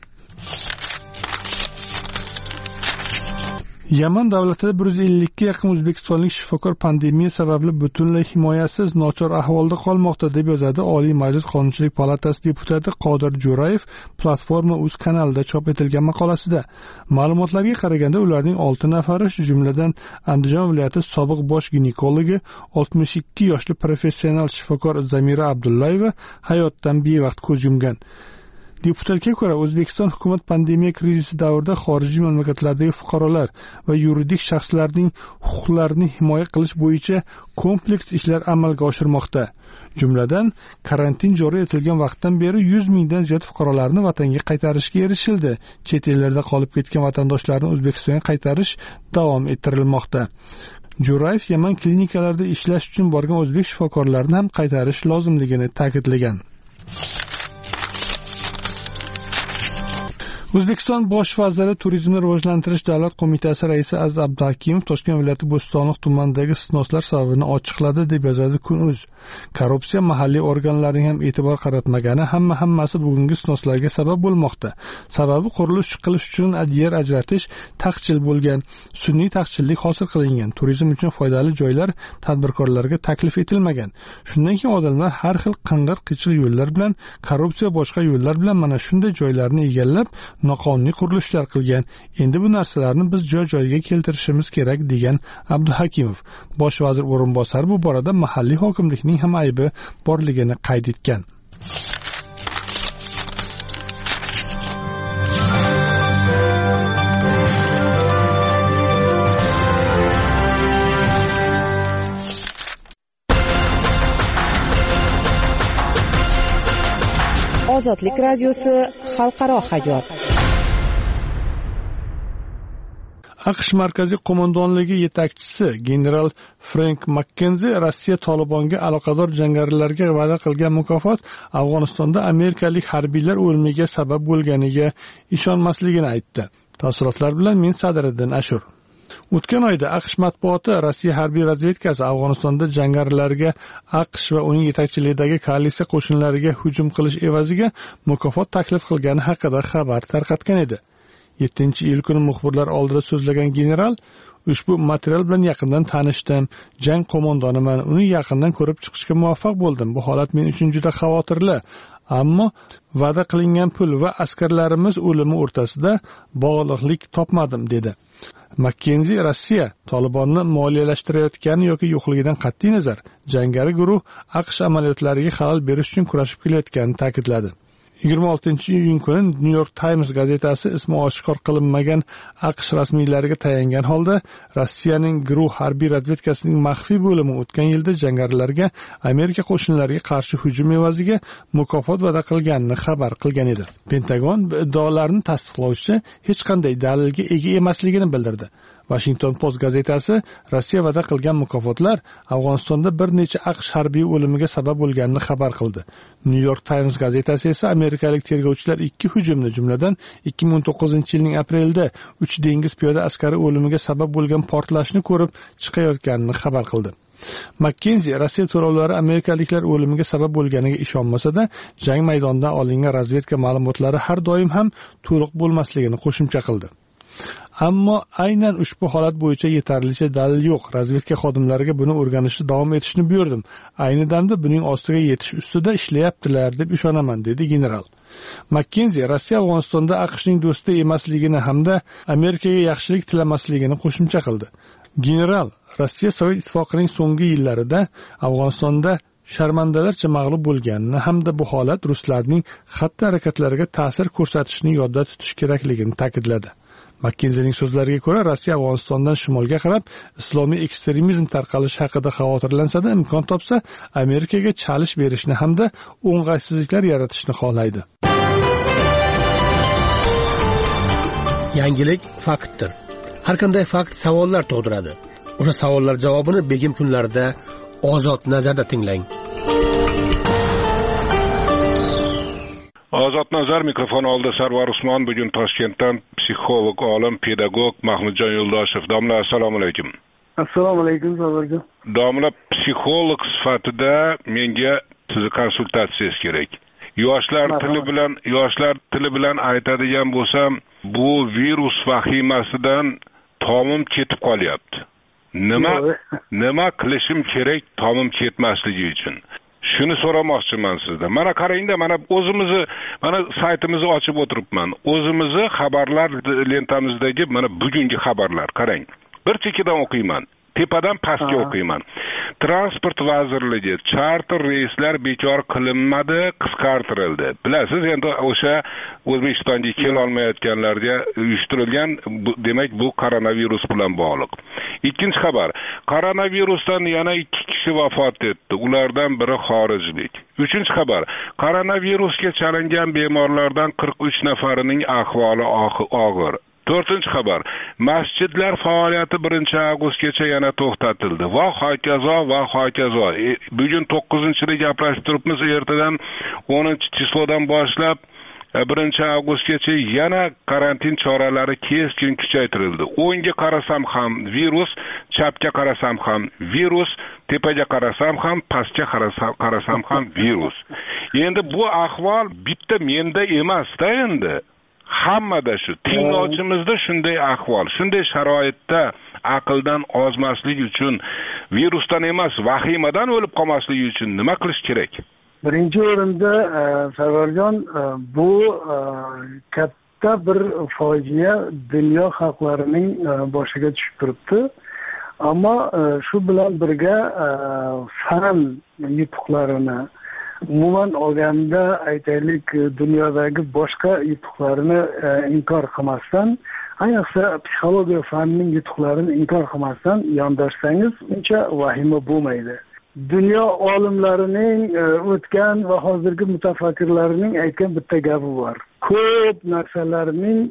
Yaman davlatida 150 ga yaqin o'zbekistonlik shifokor pandemiya sababli butunlay himoyasiz, nochor ahvolda qolmoqda, deb yozadi Oliy Majlis Qonunchilik palatasi deputati Qodir Jo'rayev Platforma.uz kanalida chop etilgan maqolasida. Ma'lumotlarga qaraganda, ularning 6 nafari, shu jumladan Andijon viloyati sobiq bosh ginekologi 62 yoshli professional shifokor Zamira Abdullayeva hayotdan bevaqt ko'z yumgan. Deputatga ko'ra, O'zbekiston hukumat pandemiya krizisi davrida xorijiy mamlakatlardagi fuqarolar va yuridik shaxslarning huquqlarini himoya qilish bo'yicha kompleks ishlar amalga oshirmoqda. Jumladan, karantin joriy etilgan vaqtdan beri 100 mingdan ziyod fuqarolarni vatanga qaytarishga erishildi. Chet ellarda qolib ketgan vatandoshlarni O'zbekistonga qaytarish davom ettirilmoqda. Jo'rayev Yaman klinikalarida ishlash uchun borgan o'zbek shifokorlarini ham qaytarish lozimligini ta'kidlagan. O'zbekiston bosh vaziri Turizmni rivojlantirish davlat qo'mitasi raisi Aziz Abduhakimov Toshkent viloyati Bo'stonliq tumanidagi istisnoslar sababini ochiqladi deb yozadi Kun.uz. Korrupsiya mahalliy organlarning ham e'tibor qaratmagani hammasi bugungi istisnoslarga sabab bo'lmoqda. Sababi qurilish qilish uchun yer ajratish taqchil bo'lgan, sun'iy taqchillik hosil qilingan, turizm uchun foydali joylar tadbirkorlarga taklif etilmagan. Shundan keyin odamlar har xil qing'ir-qichil yo'llar bilan, korrupsiya boshqa yo'llar bilan mana shunday joylarni egallab noqonuniy qurilishlar qilgan. Endi bu narsalarni biz joy-joyiga keltirishimiz kerak degan Abduhakimov. Bosh vazir o'rinbosari bu borada mahalliy hokimlikning ham aybi borligini qayd etgan. Ozodlik radiosi xalqaro hayot. AQSh markaziy qo'mondonligi yetakchisi general Frank Makkenzi Rossiya Tolibonga aloqador jangarilarga va'da qilgan mukofot Afg'onistonda amerikalik harbiylar o'limiga sabab bo'lganiga ishonmasligini aytdi. Tafsilotlar bilan men Sadriddin Ashur. O'tgan oyda AQSh matbuoti Rossiya harbiy razvedkasi Afg'onistonda jangarilarga AQSh va uning yetakchiligidagi koalitsiya qo'shinlariga hujum qilish evaziga mukofot taklif qilgani haqida xabar tarqatgan edi. 7-iyul kuni muxbirlar oldida so'zlagan general ushbu material bilan yaqindan tanishdim. Jang qo'mondoniman. Uni yaqindan ko'rib chiqishga muvaffaq bo'ldim. Bu holat men uchun juda xavotirli. Ammo va'da qilingan pul va askarlarimiz o'limi o'rtasida bog'liqlik topmadim dedi. Makkenzi Rossiya Tolibonni moliyalashtirayotgani yoki yo'qligidan qat'iy nazar jangari guruh AQSh amaliyotlariga xalal berish uchun kurashib kelayotganini ta'kidladi. 26-iyun kuni New York Times gazetasi ismi oshkor qilinmagan AQSh rasmiylariga tayangan holda Rossiyaning guruh harbiy razvedkasining maxfiy bo'limi o'tgan yilda jangarilarga Amerika qo'shinlariga qarshi hujum evaziga mukofot va'da qilganini xabar qilgan edi. Pentagon iddaolarni tasdiqlovchi hech qanday dalilga ega emasligini bildirdi. Washington Post gazetasi Rossiya va'da qilgan mukofotlar Afg'onistonda bir necha AQSh harbiy o'limiga sabab bo'lganini xabar qildi. New York Times gazetasi esa amerikalik tergovchilar 2 hujumni, jumladan 2019-yilning aprelida 3 dengiz piyoda askari o'limiga sabab bo'lgan portlashni ko'rib chiqayotganini xabar qildi. Makkenzi Rossiya to'rovlari amerikaliklar o'limiga sabab bo'lganiga ishonmasa-da, jang maydonidan olingan razvedka ma'lumotlari har doim ham to'liq bo'lmasligini qo'shimcha qildi. Ammo aynan ushbu holat bo'yicha yetarlicha dalil yo'q. Razvedka xodimlariga buni o'rganishni davom etishni buyurdim. Ayni damda buning ostiga yetish ustida ishlayaptilar deb ishonaman, dedi general. Makkenzi Rossiya Afg'onistonda AQShning do'sti emasligini hamda Amerikaga yaxshilik tilamasligini qo'shimcha qildi. General Rossiya Sovet ittifoqining so'nggi yillarida Afg'onistonda sharmandalarcha mag'lub bo'lganini hamda bu holat ruslarning xatti-harakatlariga ta'sir ko'rsatishini yodda tutish kerakligini ta'kidladi. Makkenzining so'zlariga ko'ra, Rossiya Afg'onistondan shimolga qarab islomiy ekstremizm tarqalishi haqida xavotirlansa-da, imkon topsa Amerikaga chalish berishni hamda o'ng'aysizliklar yaratishni xohlaydi. Yangilik faktdir. Har qanday fakt savollar tug'diradi. O'sha savollar javobini begim kunlarida Ozod nazarda tinglang. Ozod nazar mikrofon oldida Sarvar Usmon. Bugun Toshkentdan psixolog, olim, pedagog Mahmudjon Yo'ldoshev. Domla, assalomu alaykum. Assalomu alaykum, Sarvarjon. Domla, psixolog sifatida menga sizni konsultatsiyangiz kerak. Yoshlar tili bilan aytadigan bo'lsam, bu virus vahimasidan tomim ketib qolyapti. Nima qilishim kerak tomim ketmasligi uchun? Shuni so'ramoqchiman sizdan. Mana qarangda, mana o'zimizni, mana saytimizni ochib o'tiribman. O'zimizni xabarlar lentamizdagi mana bugungi xabarlar qarang. Bir chekidan o'qiyman. Tepadan pastga o'qiyman. Transport vazirligi charter reyslar bekor qilinmadi, qisqartirildi. Bilasiz, endi o'sha O'zbekistonga kela olmayotganlarga uyushtirilgan, demak bu koronavirus bilan bog'liq. Ikkinchi xabar. Koronavirusdan yana 2 kishi vafot etdi. Ulardan biri xorijlik. Uchinchi xabar. Koronavirusga chalingan bemorlardan 43 nafarining ahvoli og'ir. 4-xabar. Masjidlar faoliyati 1-avgustgacha yana to'xtatildi. Va hokazo. Bugun 9-da gaplashib turibmiz. Ertadan 10-chislodan boshlab 1 avgustgacha yana karantin choralari keskin kuchaytirildi. O'ngga qarasam ham virus, chapga qarasam ham virus, tepaga qarasam ham, pastga qarasam ham virus. Endi bu ahvol bitta menda emas-da endi. Hammada shu. Tinglovchimizda shunday ahvol, shunday sharoitda aqldan ozmaslik uchun, virusdan emas, vahimadan o'lib qolmaslik uchun nima qilish kerak? Birinchi o'rinda Sarvarjon, bu katta bir fojia dunyo xalqlarining boshiga tushib turibdi. Ammo shu bilan birga fan yutuqlarini, umuman olganda aytaylik dunyodagi boshqa yutuqlarini inkor qilmasdan, ayniqsa psixologiya fanining yutuqlarini inkor qilmasdan yondashsangiz uncha vahima bo'lmaydi. Dunyo olimlarining o'tgan va hozirgi mutafakkirlarining aytgan bitta gapi bor. Ko'p narsalarning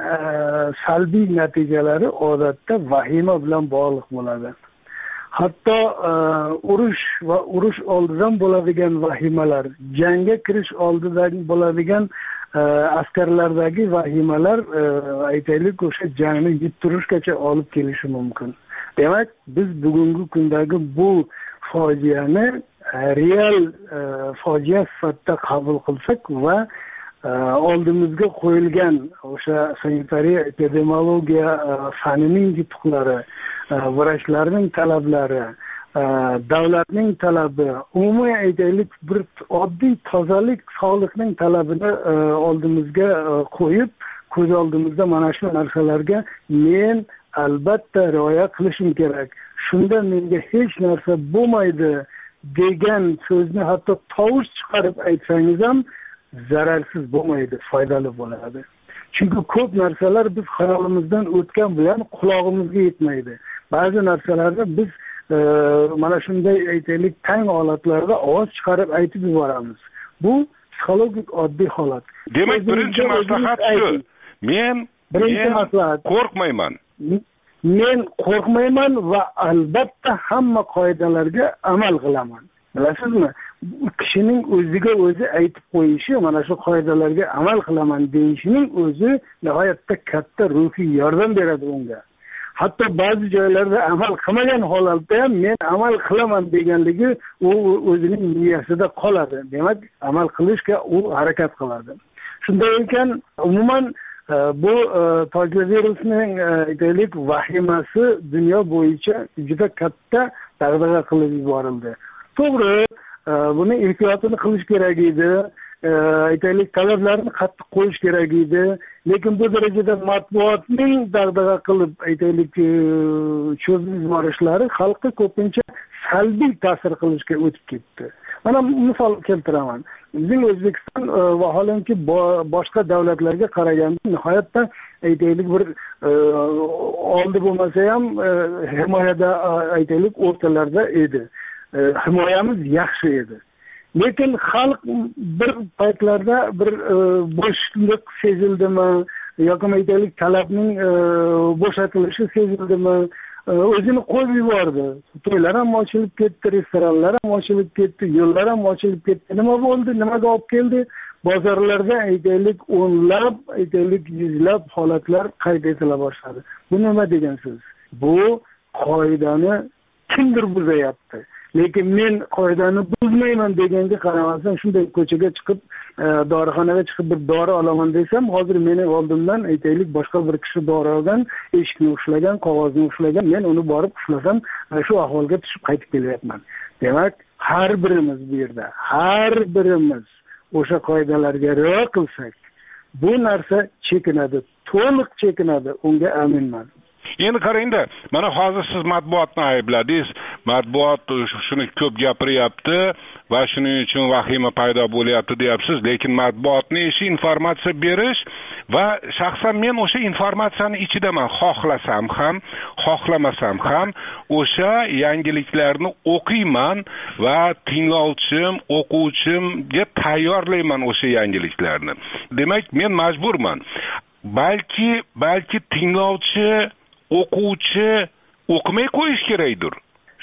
salbiy natijalari odatda vahima bilan bog'liq bo'ladi. Hatto urush va urush oldidan bo'ladigan vahimalar, jangga kirish oldidan bo'ladigan askarlardagi vahimalar aytaylik o'sha jangni yuttirishgacha olib kelishi mumkin. Demak, biz bugungi kundagi bu fojiani real fojia sifatida qabul qilsak va oldimizga qo'yilgan o'sha sanitariya epidemiologiya fanining yutuqlari, vrachlarning talablari, davlatning talabi, umuman aytaylik bir oddiy tozalik, sog'liqning talabini oldimizga qo'yib, ko'z oldimizda mana shu narsalarga men albatta rioya qilishim kerak. Shunda menga hech narsa bo'lmaydi degan so'zni hatto tovush chiqarib aytsangiz ham zararsiz bo'lmaydi, foydali bo'ladi. Chunki ko'p narsalar biz xayolimizdan o'tgan bilan qulog'imizga yetmaydi. Ba'zi narsalarni biz mana shunday aytaylik tang holatlarda ovoz chiqarib aytib yuboramiz. Bu psixologik oddiy holat. Demak, birinchi maslahat shu. Men qo'rqmayman. Men qo'rqmayman va albatta hamma qoidalarga amal qilaman. Bilasizmi? Kishining o'ziga o'zi aytib qo'yishi, mana shu qoidalarga amal qilaman deyishining o'zi nihoyatda katta ruhiy yordam beradi unga. Hatto ba'zi joylarda amal qilmagan holatda ham men amal qilaman deganligi u o'zining miyasida qoladi. Demak, amal qilishga u harakat qiladi. Shunday ekan, umuman bu tojli virusning aytaylik vahimasi dunyo bo'yicha juda katta dag'dag'a qilib yuborildi. To'g'ri, buni ehtiyotini qilish kerak edi, aytaylik talablarni qattiq qo'yish kerak edi, lekin bu darajada matbuotning dag'dag'a qilib aytaylik cho'zib yuborishlari xalqqa ko'pincha salbiy ta'sir qilishga o'tib ketdi. Mana misol keltiraman. Bizning O'zbekiston vaholanki boshqa davlatlarga qaraganda nihoyatda aytaylik bir oldi bo'lmasa ham himoyada aytaylik o'rtalarda edi. Himoyamiz yaxshi edi. Lekin xalq bir paytlarda bir bo'shliq sezildimi yoki aytaylik talabning bo'shatilishi sezildimi, o'zini qo'yib yubordi. To'ylar ham ochilib ketdi, restoranlar ham ochilib ketdi, yo'llar ham ochilib ketdi. Nima bo'ldi? Nimaga olib keldi? Bozorlarda aytaylik o'nlab, aytaylik yuzlab holatlar qayd etila boshladi. Bu nima degan so'z? Bu qoidani kimdir buzayapti. Lekin men qoidani buzmayman deganga qaramasdan shunday ko'chaga chiqib, dorixonaga chiqib bir dori olaman desam, hozir meni oldimdan aytaylik boshqa bir kishi dori olgan, eshikni ushlagan, qog'ozni ushlagan, men uni borib ushlasam, shu ahvolga tushib qaytib kelyapman. Demak, har birimiz bu yerda, har birimiz o'sha qoidalarga rioya qilsak, bu narsa chekinadi, to'liq chekinadi, unga aminman. Endi qarangda, mana hozir siz matbuotni aybladingiz. Matbuot shuni ko'p gapiryapti va shuning uchun vahima paydo bo'lyapti deyapsiz, lekin matbuotning ishi informatsiya berish va shaxsan men o'sha informatsiyani ichidaman, xohlasam ham, xohlamasam ham o'sha yangiliklarni o'qiyman va tinglovchim, o'quvchimga tayyorlayman o'sha yangiliklarni. Demak, men majburman. Balki tinglovchi, o'quvchi o'qimay qo'yish kerakdir.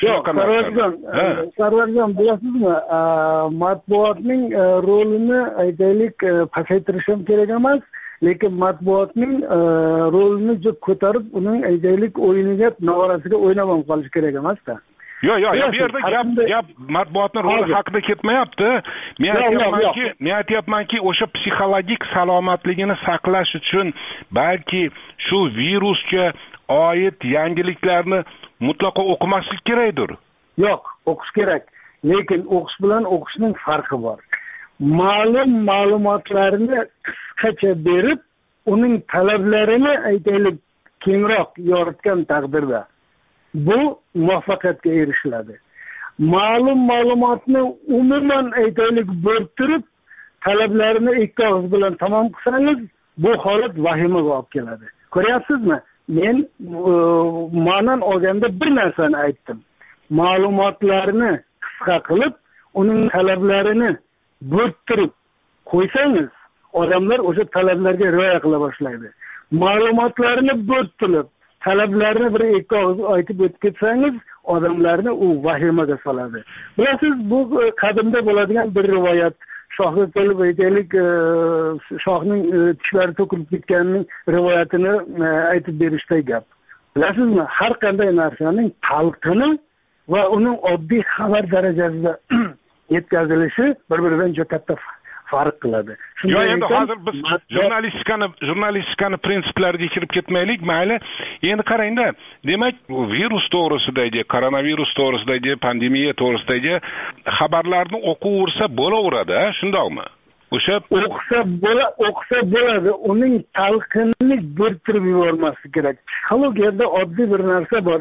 Yo'q, Sarvarjon, bilasizmi, matbuotning rolini aytaylik pasaytirish ham kerak emas, lekin matbuotning rolini ko'tarib, uning aytaylik o'yiniga, novarasiga o'ynab ham qolish kerak emas-da. Yo'q, bu yerda gap matbuotning roli haqida ketmayapti. Men aytyapmanki, o'sha psixologik salomatligini saqlash uchun balki shu virusga oid yangiliklarni mutlaqo o'qimaslik kerakdir. Yo'q, o'qish kerak. Lekin o'qish bilan o'qishning farqi bor. Ma'lum ma'lumotlarni qisqacha berib, uning talablarini aytaylik kengroq yoritgan taqdirda bu muvaffaqiyatga erishiladi. Ma'lum ma'lumotni umuman aytaylik bo'rttirib, talablarini ikki og'iz bilan tamom qilsangiz, bu holat vahimaga olib keladi. Ko'ryapsizmi? Men ma'nan olganda bir narsani aytdim. Ma'lumotlarni qisqa qilib, uning talablarini bo'rttirib qo'ysangiz, odamlar o'sha talablarga rioya qila boshlaydi. Ma'lumotlarni bo'rttirib, talablarni bir ikki og'iz aytib o'tib ketsangiz, odamlarni u vahimaga soladi. Bilasiz, bu qadimda bo'ladigan bir rivoyat. Shohga kelib aytaylik, shohning tishlari to'kilib ketganining rivoyatini aytib berishdek gap. Bilasizmi, har qanday narsaning talqini va uning oddiy xabar darajasida yetkazilishi bir-biridan juda katta farq qiladi. Yo'q, endi hozir biz jurnalistikani prinsiplariga kirib ketmaylik, mayli. Endi qarangda, demak, virus to'g'risidagi, koronavirus to'g'risidagi, pandemiya to'g'risidagi xabarlarni o'qiversa bo'laveradi, shundoqmi? O'sha o'qisa bo'ladi, uning talqinini bo'rttirib yubormaslik kerak. Psixologiyada oddiy bir narsa bor,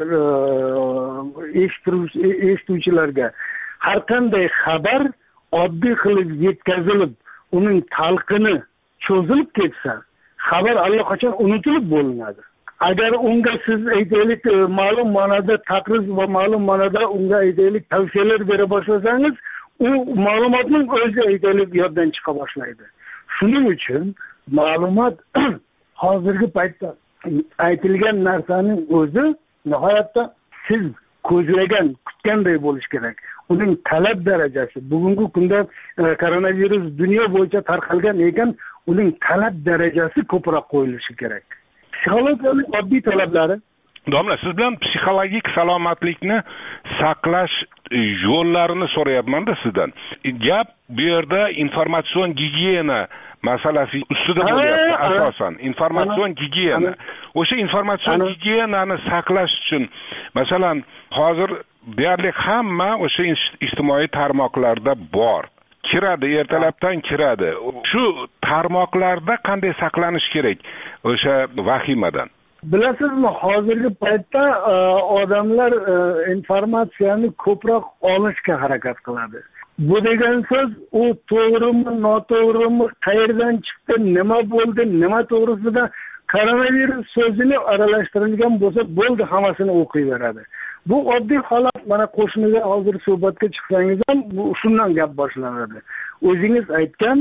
eshituvchilarga. Har qanday xabar oddiy qilib yetkazilib, uning talqini cho'zilib ketsa, xabar allaqachon unutilib bo'linadi. Agar unga siz aytaylik ma'lum ma'noda taqriz va ma'lum ma'noda unga aytaylik tavsiyalar bera boshlasangiz, u ma'lumotning o'zi aytaylik yoddan chiqa boshlaydi. Shuning uchun ma'lumot hozirgi paytda aytilgan narsaning o'zi nihoyatda siz ko'zlagan, kutganday bo'lish kerak. Uning talab darajasi, bugungi kunda koronavirus dunyo bo'yicha tarqalgan ekan, uning talab darajasi ko'proq qo'yilishi kerak. Psixologiyalik oddiy talablari. Domla, siz bilan psixologik salomatlikni saqlash yo'llarini so'rayapman-da sizdan. Gap bu yerda informatsion gigiyena masalasi ustida bo'lyapti asosan. Informatsion gigiyena. O'sha informatsion gigiyenani saqlash uchun, masalan, hozir deyarli hamma o'sha ijtimoiy tarmoqlarda bor. Kiradi, ertalabdan kiradi. Shu tarmoqlarda qanday saqlanish kerak o'sha vahimadan? Bilasizmi, hozirgi paytda odamlar informatsiyani ko'proq olishga harakat qiladi. Bu degan so'z, u to'g'rimi, noto'g'rimi, qayerdan chiqdi, nima bo'ldi, nima to'g'risida koronavirus so'zini aralashtirilgan bo'lsa, bo'ldi, hammasini o'qiyveradi. Bu oddiy holat. Mana qo'shniga hozir suhbatga chiqsangiz ham shundan gap boshlanadi. O'zingiz aytgan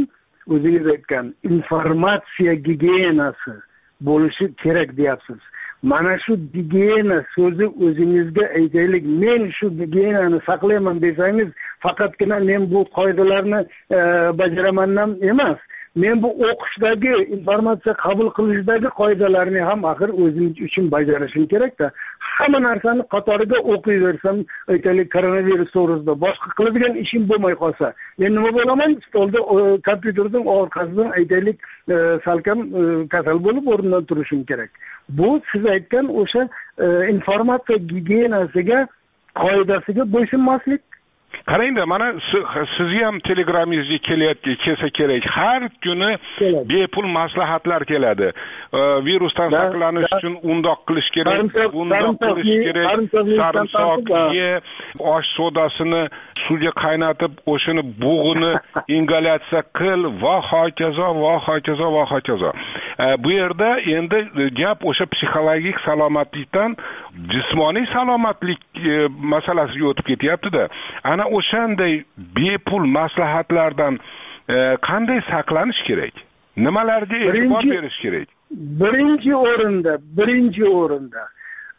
informatsiya gigiyenasi bo'lishi kerak deyapsiz. Mana shu gigiyena so'zi o'zingizga aytaylik, men shu gigiyenani saqlayman desangiz, faqatgina men bu qoidalarni bajaramandan emas, men bu o'qishdagi, informatsiya qabul qilishdagi qoidalarni ham axir o'zim uchun bajarishim kerak-da. Hamma narsani qatoriga o'qiyversam, aytaylik koronavirus to'g'risida boshqa qiladigan ishim bo'lmay qolsa, men nima bo'laman? Stolda kompyuterning orqasidan aytaylik salkam kasal bo'lib o'rnidan turishim kerak. Bu siz aytgan o'sha informatsiya gigiyenasiga, qoidasiga bo'ysunmaslik. Qarangda, mana sizni ham telegramingizga kelsa kerak. Har kuni bepul maslahatlar keladi. Virusdan saqlanish uchun undoq qilish kerak, bundoq qilish kerak. Sarimsoq ye, osh sodasini suvga qaynatib, o'shini bug'ini ingalyatsiya qil va hokazo. Bu yerda endi gap o'sha psixologik salomatlikdan jismoniy salomatlik masalasiga o'tib ketyapti-da. Ana o'shanday bepul maslahatlardan qanday saqlanish kerak? Nimalarga e'tibor berish kerak? Birinchi o'rinda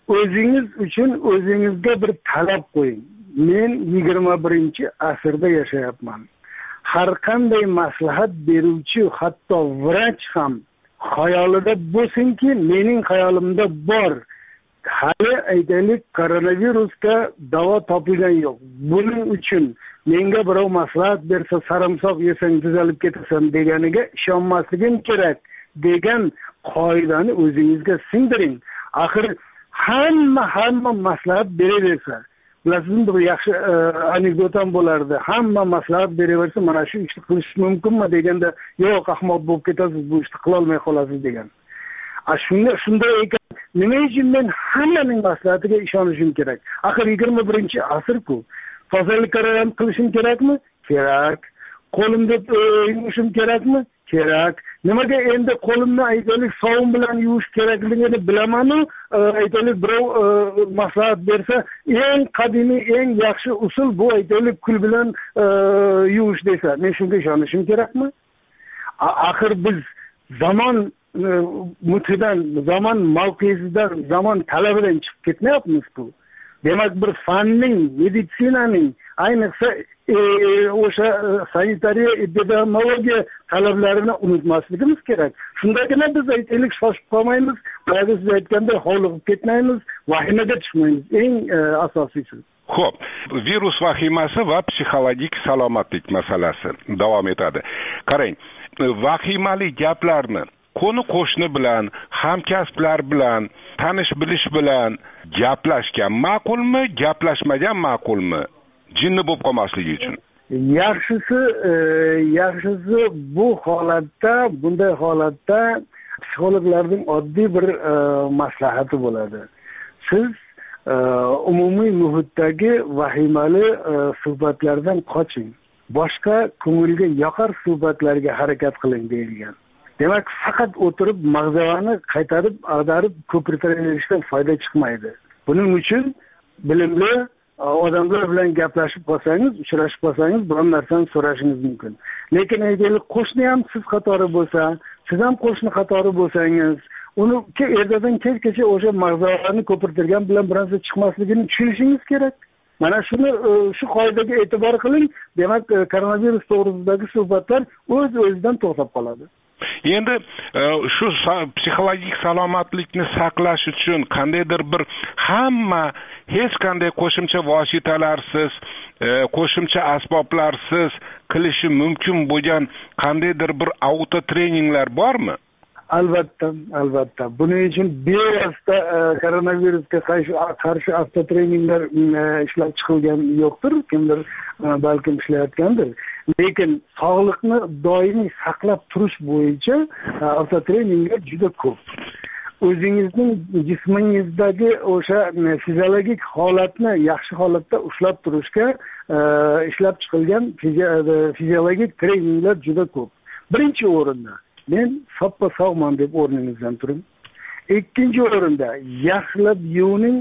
o'zingiz uchun o'zingizga bir talab qo'ying. Men 21-asrda yashayapman. Har qanday maslahat beruvchi, hatto vrach ham xayolida bo'lsinki, mening xayolimda bor. Hali aytaylik, koronavirusga davo topilgan yo'q. Buning uchun menga birov maslahat bersa, sarimsoq yesang tuzalib ketasan deganiga ishonmasligim kerak degan qoidani o'zingizga singdiring. Axir hamma maslahat beraversa, bilasizmi, bir yaxshi anekdotam bo'lardi. Hamma maslahat beraversa, mana shu ishni qilish mumkinmi deganda, yo'q, ahmoq bo'lib ketasiz, bu ishni qila olmay qolasiz degan. Shunday ekan, nima uchun men hammaning maslahatiga ishonishim kerak? Axir 21-asr-ku. Tozalik karam qilishim kerakmi? Kerak. Qo'limda yuvishim kerakmi? Kerak. Nimaga endi qo'limni aytaylik sovun bilan yuvish kerakligini bilaman-u, aytaylik birov maslahat bersa, eng qadimiy, eng yaxshi usul bu aytaylik kul bilan yuvish desa, men shunga ishonishim kerakmi? Axir biz zamon mutidan, zamon mavqesidan, zamon talabidan chiqib ketmayapmiz-ku. Demak, bir fanning, meditsinaning, ayniqsa o'sha sanitariya, epidemiologiya talablarini unutmasligimiz kerak. Shundagina biz aytaylik shoshib qolmaymiz, boya siz aytgandek hovliqib ketmaymiz, vahimaga tushmaymiz. Eng asosiysi. Xo'p, virus vahimasi va psixologik salomatlik masalasi davom etadi. Qarang, vahimali gaplarni qo'ni-qo'shni bilan, hamkasblar bilan, tanish-bilish bilan gaplashgan ma'qulmi, gaplashmagan ma'qulmi? Jinni bo'lib qolmasligi uchun. Yaxshisi bu holatda, bunday holatda psixologlarning oddiy bir maslahati bo'ladi. Siz umumiy muhitdagi vahimali suhbatlardan qoching. Boshqa ko'ngilga yoqar suhbatlarga harakat qiling deyilgan. Demak, faqat o'tirib mag'zavani qaytarib, ag'darib ko'pirtirishdan foyda chiqmaydi. Buning uchun bilimli odamlar bilan gaplashib qolsangiz, uchrashib qolsangiz, biron narsani so'rashingiz mumkin. Lekin aytaylik, qo'shni ham siz qatori bo'lsa, siz ham qo'shni qatori bo'lsangiz, uni ertadan kechgacha o'sha mag'zavani ko'pirtirgan bilan bir narsa chiqmasligini tushunishingiz kerak. Mana shu qoidaga e'tibor qiling. Demak, koronavirus to'g'risidagi suhbatlar o'z-o'zidan to'xtab qoladi. Endi shu psixologik salomatlikni saqlash uchun qandaydir bir hamma hech qanday qo'shimcha vositalarsiz, qo'shimcha asboblarsiz qilishi mumkin bo'lgan qandaydir bir auto treninglar bormi? Albatta. Buning uchun bevosita koronavirusga qarshi avto treninglar ishlab chiqilgan yo'qdir, kimdir balkim ishlayotgandir. Lekin sog'liqni doimiy saqlab turish bo'yicha avto treninglar juda ko'p. O'zingizning jismingizdagi o'sha fiziologik holatni yaxshi holatda ushlab turishga ishlab chiqilgan fiziologik treninglar juda ko'p. Birinchi o'rinda men soppa sog'man deb o'rningizdan turing. Ikkinchi o'rinda yaxshilab yuvining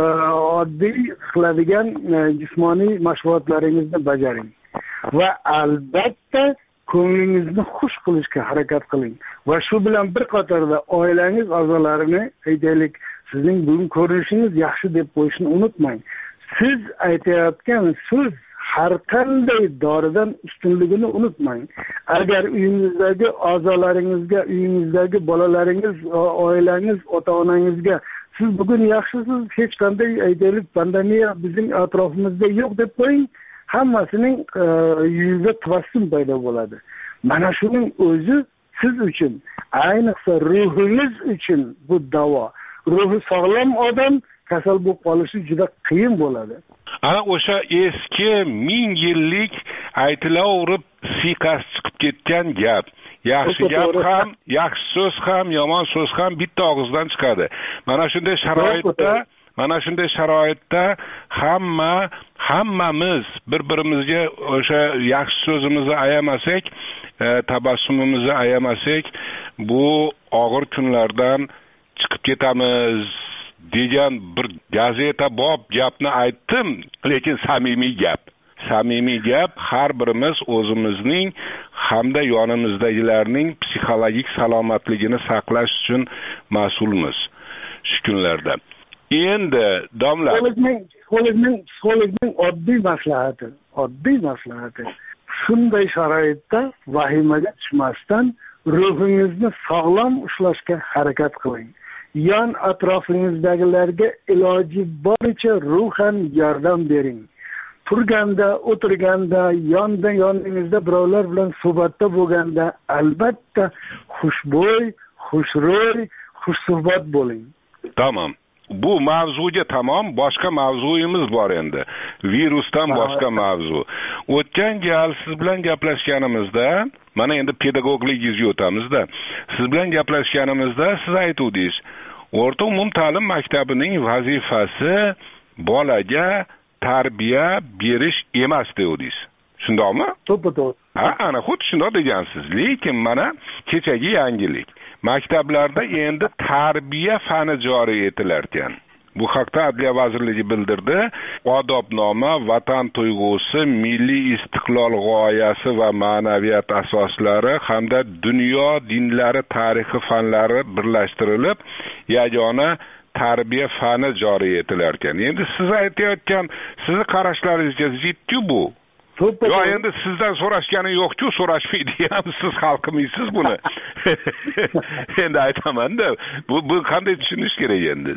oddiy qiladigan jismoniy mashg'ulotlaringizni bajaring. Va albatta ko'nglingizni xush qilishga harakat qiling. Va shu bilan bir qatorda oilangiz a'zolarini, aytaylik, sizning bugun ko'rinishingiz yaxshi deb qo'yishni unutmang. Siz aytayotgan so'z har qanday doridan ustunligini unutmang. Agar uyingizdagi a'zolaringizga, uyingizdagi bolalaringiz, oilangiz, ota-onangizga siz bugun yaxshisiz, hech qanday aytaylik pandemiya bizning atrofimizda yo'q deb qo'ying, hammasining yuzida tabassum paydo bo'ladi. Mana shuning o'zi siz uchun, ayniqsa ruhingiz uchun bu davo. Ruhi sog'lom odam kasal bo'lib qolishi juda qiyin bo'ladi. Ana o'sha eski 1000 yillik aytilaverib siyqas chiqib ketgan gap. Yaxshi gap ham, yaxshi so'z ham, yomon so'z ham bitta og'izdan chiqadi. Mana shunday sharoitda hammamiz bir-birimizga o'sha yaxshi so'zimizni ayamasak, tabassumimizni ayamasak, bu og'ir kunlardan chiqib ketamiz degan bir gazeta bob gapni aytdim, lekin samimiy gap har birimiz o'zimizning hamda yonimizdagilarning psixologik salomatligini saqlash uchun mas'ulmiz shu kunlarda. endi domla psixologning oddiy maslahati shunday sharoitda vahimaga tushmasdan ruhingizni sog'lom ushlashga harakat qiling. Yon atrofingizdagilarga iloji boricha ruhan yordam bering. Turganda, o'tirganda, yoningizda birovlar bilan suhbatda bo'lganda albatta xushbo'y, xushro'y, xushsuhbat bo'ling. Tamam. Bu mavzuga tamom, boshqa mavzuyimiz bor endi. Virusdan boshqa mavzu. O'tgan gal siz bilan gaplashganimizda, mana endi pedagogligingizga o'tamizda. Siz bilan gaplashganimizda siz aytdingiz, o'rta umum ta'lim maktabining vazifasi bolaga tarbiya berish emas dedingiz. Shundaqmi? To'g'ri. Ana xuddi shunday degansiz. Lekin mana kechagi yangilik. Maktablarda endi tarbiya fani joriy etilar ekan. Bu haqda Adliya vazirligi bildirdi. Odobnoma, vatan tuyg'usi, milliy istiqlol g'oyasi va ma'naviyat asoslari hamda dunyo dinlari tarixi fanlari birlashtirilib, yagona tarbiya fani joriy etilar ekan. Endi siz aytayotgan, sizni qarashlaringizga zidku bu. Yo, endi sizdan so'rashgani yo'q-ku, so'rashmaydi ham, siz hal qilmaysiz buni. Endi aytaman-da, bu qanday tushunish kerak endi?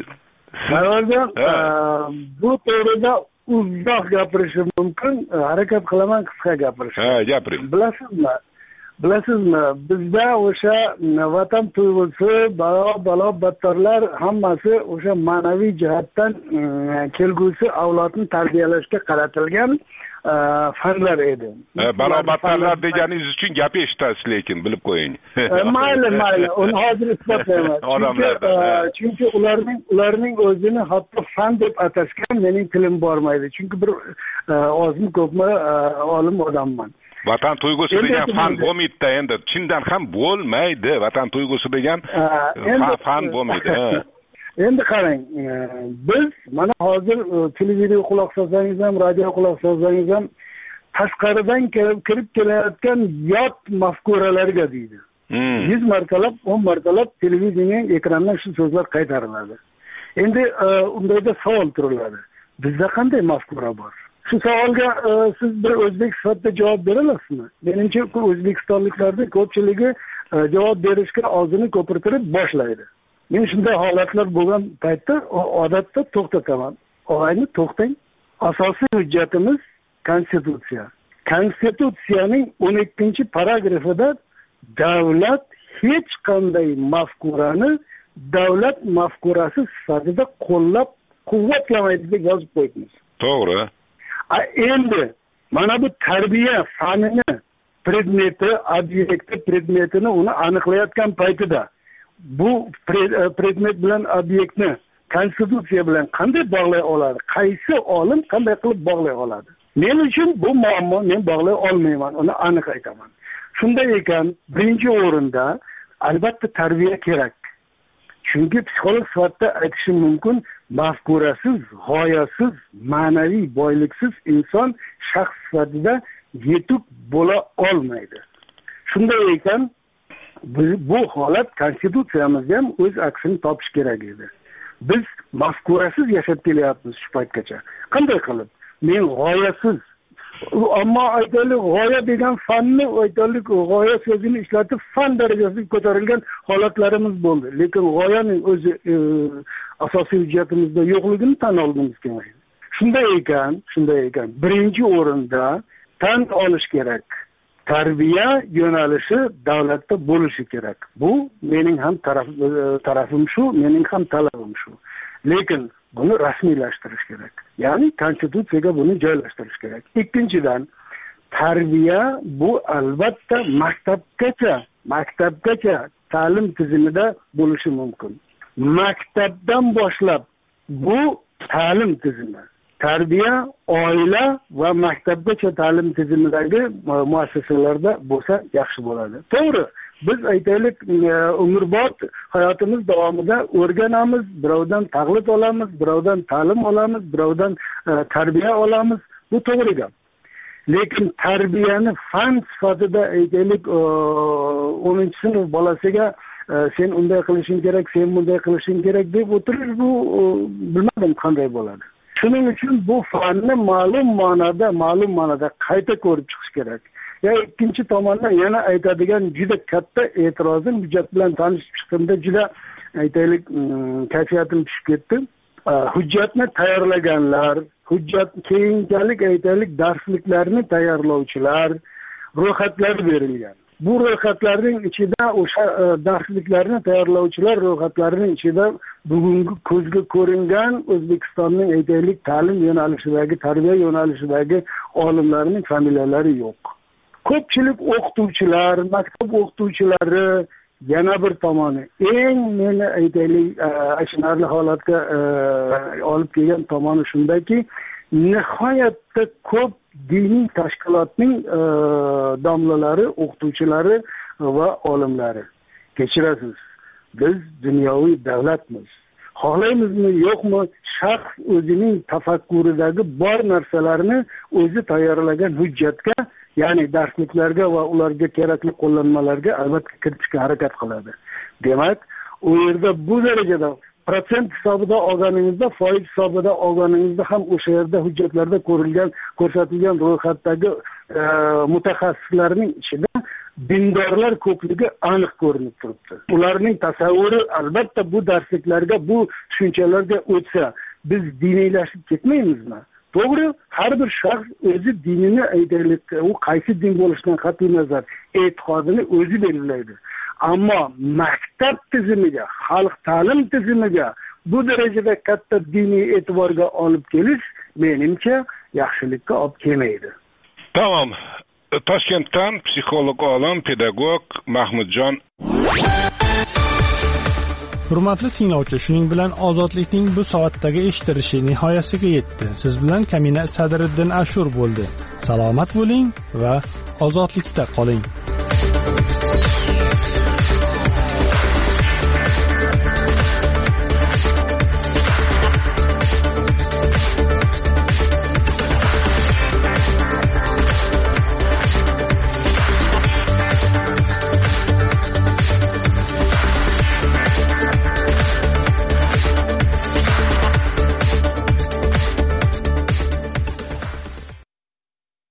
Bu to'g'rida uzoq gapirishim mumkin, harakat qilaman qisqa gapirishga. Gapiring. Bilasizmi, bizda o'sha vatan tuyg'usi, balo battarlar hammasi o'sha ma'naviy jihatdan kelgusi avlodni tarbiyalashga qaratilgan fanlar edi. Balobatlarlar deganingiz uchun gap eshitasiz, lekin bilib qo'ying. Mayli, uni hozir isbotlayman. Chunki ularning o'zini hatto fan deb atashgan mening tilim bormaydi. Chunki bir ozmi ko'pmi olim odamman. Vatan tuyg'usi degan fan bo'lmaydi endi. Chindan ham bo'lmaydi. Vatan tuyg'usi degan fan bo'lmaydi. Endi qarang, biz mana hozir televideniya quloq solsangiz ham, radio quloq solsangiz ham tashqaridan kirib kelayotgan yot mafkuralarga deydi. 100 martalab, 10 martalab televideniya ekrandan shu so'zlar qaytariladi. Endi undayda savol turiladi. Bizda qanday mafkura bor? Shu savolga siz bir o'zbek sifatida javob bera olasizmi? Menimcha o'zbekistonliklarning ko'pchiligi javob berishga og'zini ko'pirtirib boshlaydi. Men shunday holatlar bo'lgan paytda odatda to'xtataman. Og'ayni to'xtang. Asosiy hujjatimiz Konstitutsiya. Konstitutsiyaning 12-paragrafida davlat hech qanday mafkurani davlat mafkurasi sifatida qo'llab-quvvatlamaydi deb yozib qo'yibmiz. To'g'ri. Endi mana bu tarbiya fanini predmeti, predmetini uni aniqlayotgan paytida bu predmet bilan obyektni konstitutsiya bilan qanday bog'lay oladi? Qaysi olim qanday qilib bog'lay oladi? Men uchun bu muammo, men bog'lay olmayman, uni aniq aytaman. Shunday ekan, birinchi o'rinda albatta tarbiya kerak. Chunki psixolog sifatida aytishim mumkin, mafkurasiz, g'oyasiz, ma'naviy boyliksiz inson shaxs sifatida yetuk bo'la olmaydi. Shunday ekan, bu holat konstitutsiyamizda ham o'z aksini topish kerak edi. Biz mafkurasiz yashab kelyapmiz shu paytgacha. Qanday qilib? Men g'oyasiz, ammo aytaylik g'oya degan fanni, aytaylik g'oya so'zini ishlatib fan darajasiga ko'tarilgan holatlarimiz bo'ldi. Lekin g'oyaning o'zi asosiy hujjatimizda yo'qligini tan olishimiz kerak. Shunday ekan, birinchi o'rinda tan olish kerak. Tarbiya yo'nalishi davlatda bo'lishi kerak. Bu mening ham tarafim shu, mening ham talabim shu. Lekin buni rasmiylashtirish kerak. Ya'ni konstitutsiyaga buni joylashtirish kerak. Ikkinchidan, tarbiya bu albatta maktabgacha ta'lim tizimida bo'lishi mumkin. Maktabdan boshlab bu ta'lim tizimi. Tarbiya oila va maktabgacha ta'lim tizimidagi muassasalarda bo'lsa yaxshi bo'ladi. To'g'ri, biz aytaylik umrbod hayotimiz davomida o'rganamiz, birovdan taqlid olamiz, birovdan ta'lim olamiz, birovdan tarbiya olamiz. Bu to'g'ri gap. Lekin tarbiyani fan sifatida aytaylik 10-sinf bolasiga sen unday qilishing kerak, sen bunday qilishing kerak deb o'tirish bu bilmadim qanday bo'ladi. Shuning uchun bu fanni ma'lum ma'noda qayta ko'rib chiqish kerak. Ikkinchi tomondan yana aytadigan juda katta e'tirozim, hujjat bilan tanishib chiqdimda juda aytaylik kayfiyatim tushib ketdi. Hujjatni tayyorlaganlar, hujjat keyinchalik aytaylik darsliklarni tayyorlovchilar ro'yxatlar berilgan. Bu ro'yxatlarning ichida o'sha darsliklarni tayyorlovchilar ro'yxatlarining ichida bugungi ko'zga ko'ringan O'zbekistonning aytaylik ta'lim yo'nalishidagi, tarbiya yo'nalishidagi olimlarining familiyalari yo'q. Ko'pchilik o'qituvchilar, maktab o'qituvchilari yana bir tomoni eng meni aytaylik achinarli holatga olib kelgan tomoni shundaki, nihoyatda ko'p diniy tashkilotning domlalari, o'qituvchilari va olimlari. Kechirasiz, biz dunyoviy davlatmiz. Xohlaymizmi, yo'qmi, shaxs o'zining tafakkuridagi bor narsalarni o'zi tayyorlagan hujjatga, ya'ni darsliklarga va ularga kerakli qo'llanmalarga albatta kiritishga harakat qiladi. Demak, u yerda bu darajada protsent hisobida olganingizda, foiz hisobida olganingizda ham o'sha yerda hujjatlarda ko'rsatilgan ro'yxatdagi mutaxassislarning ichida dindorlar ko'pligi aniq ko'rinib turibdi. Ularning tasavvuri albatta bu darsliklarga, bu tushunchalarga o'tsa, biz diniylashib ketmaymizmi? To'g'ri, har bir shaxs o'zi dinini aytaylik, u qaysi din bo'lishidan qat'iy nazar e'tiqodini o'zi belgilaydi. Ammo maktab tizimiga, xalq ta'lim tizimiga bu darajada katta diniy e'tiborga olib kelish menimcha yaxshilikka olib kelmaydi. Tamam. Toshkentdan psixolog olim, pedagog Mahmudjon. Hurmatli tinglovchi, shuning bilan ozodlikning bu soatdagi eshittirishi nihoyasiga yetdi. Siz bilan Kamina Sadriddin Ashur bo'ldi. Salomat bo'ling va ozodlikda qoling.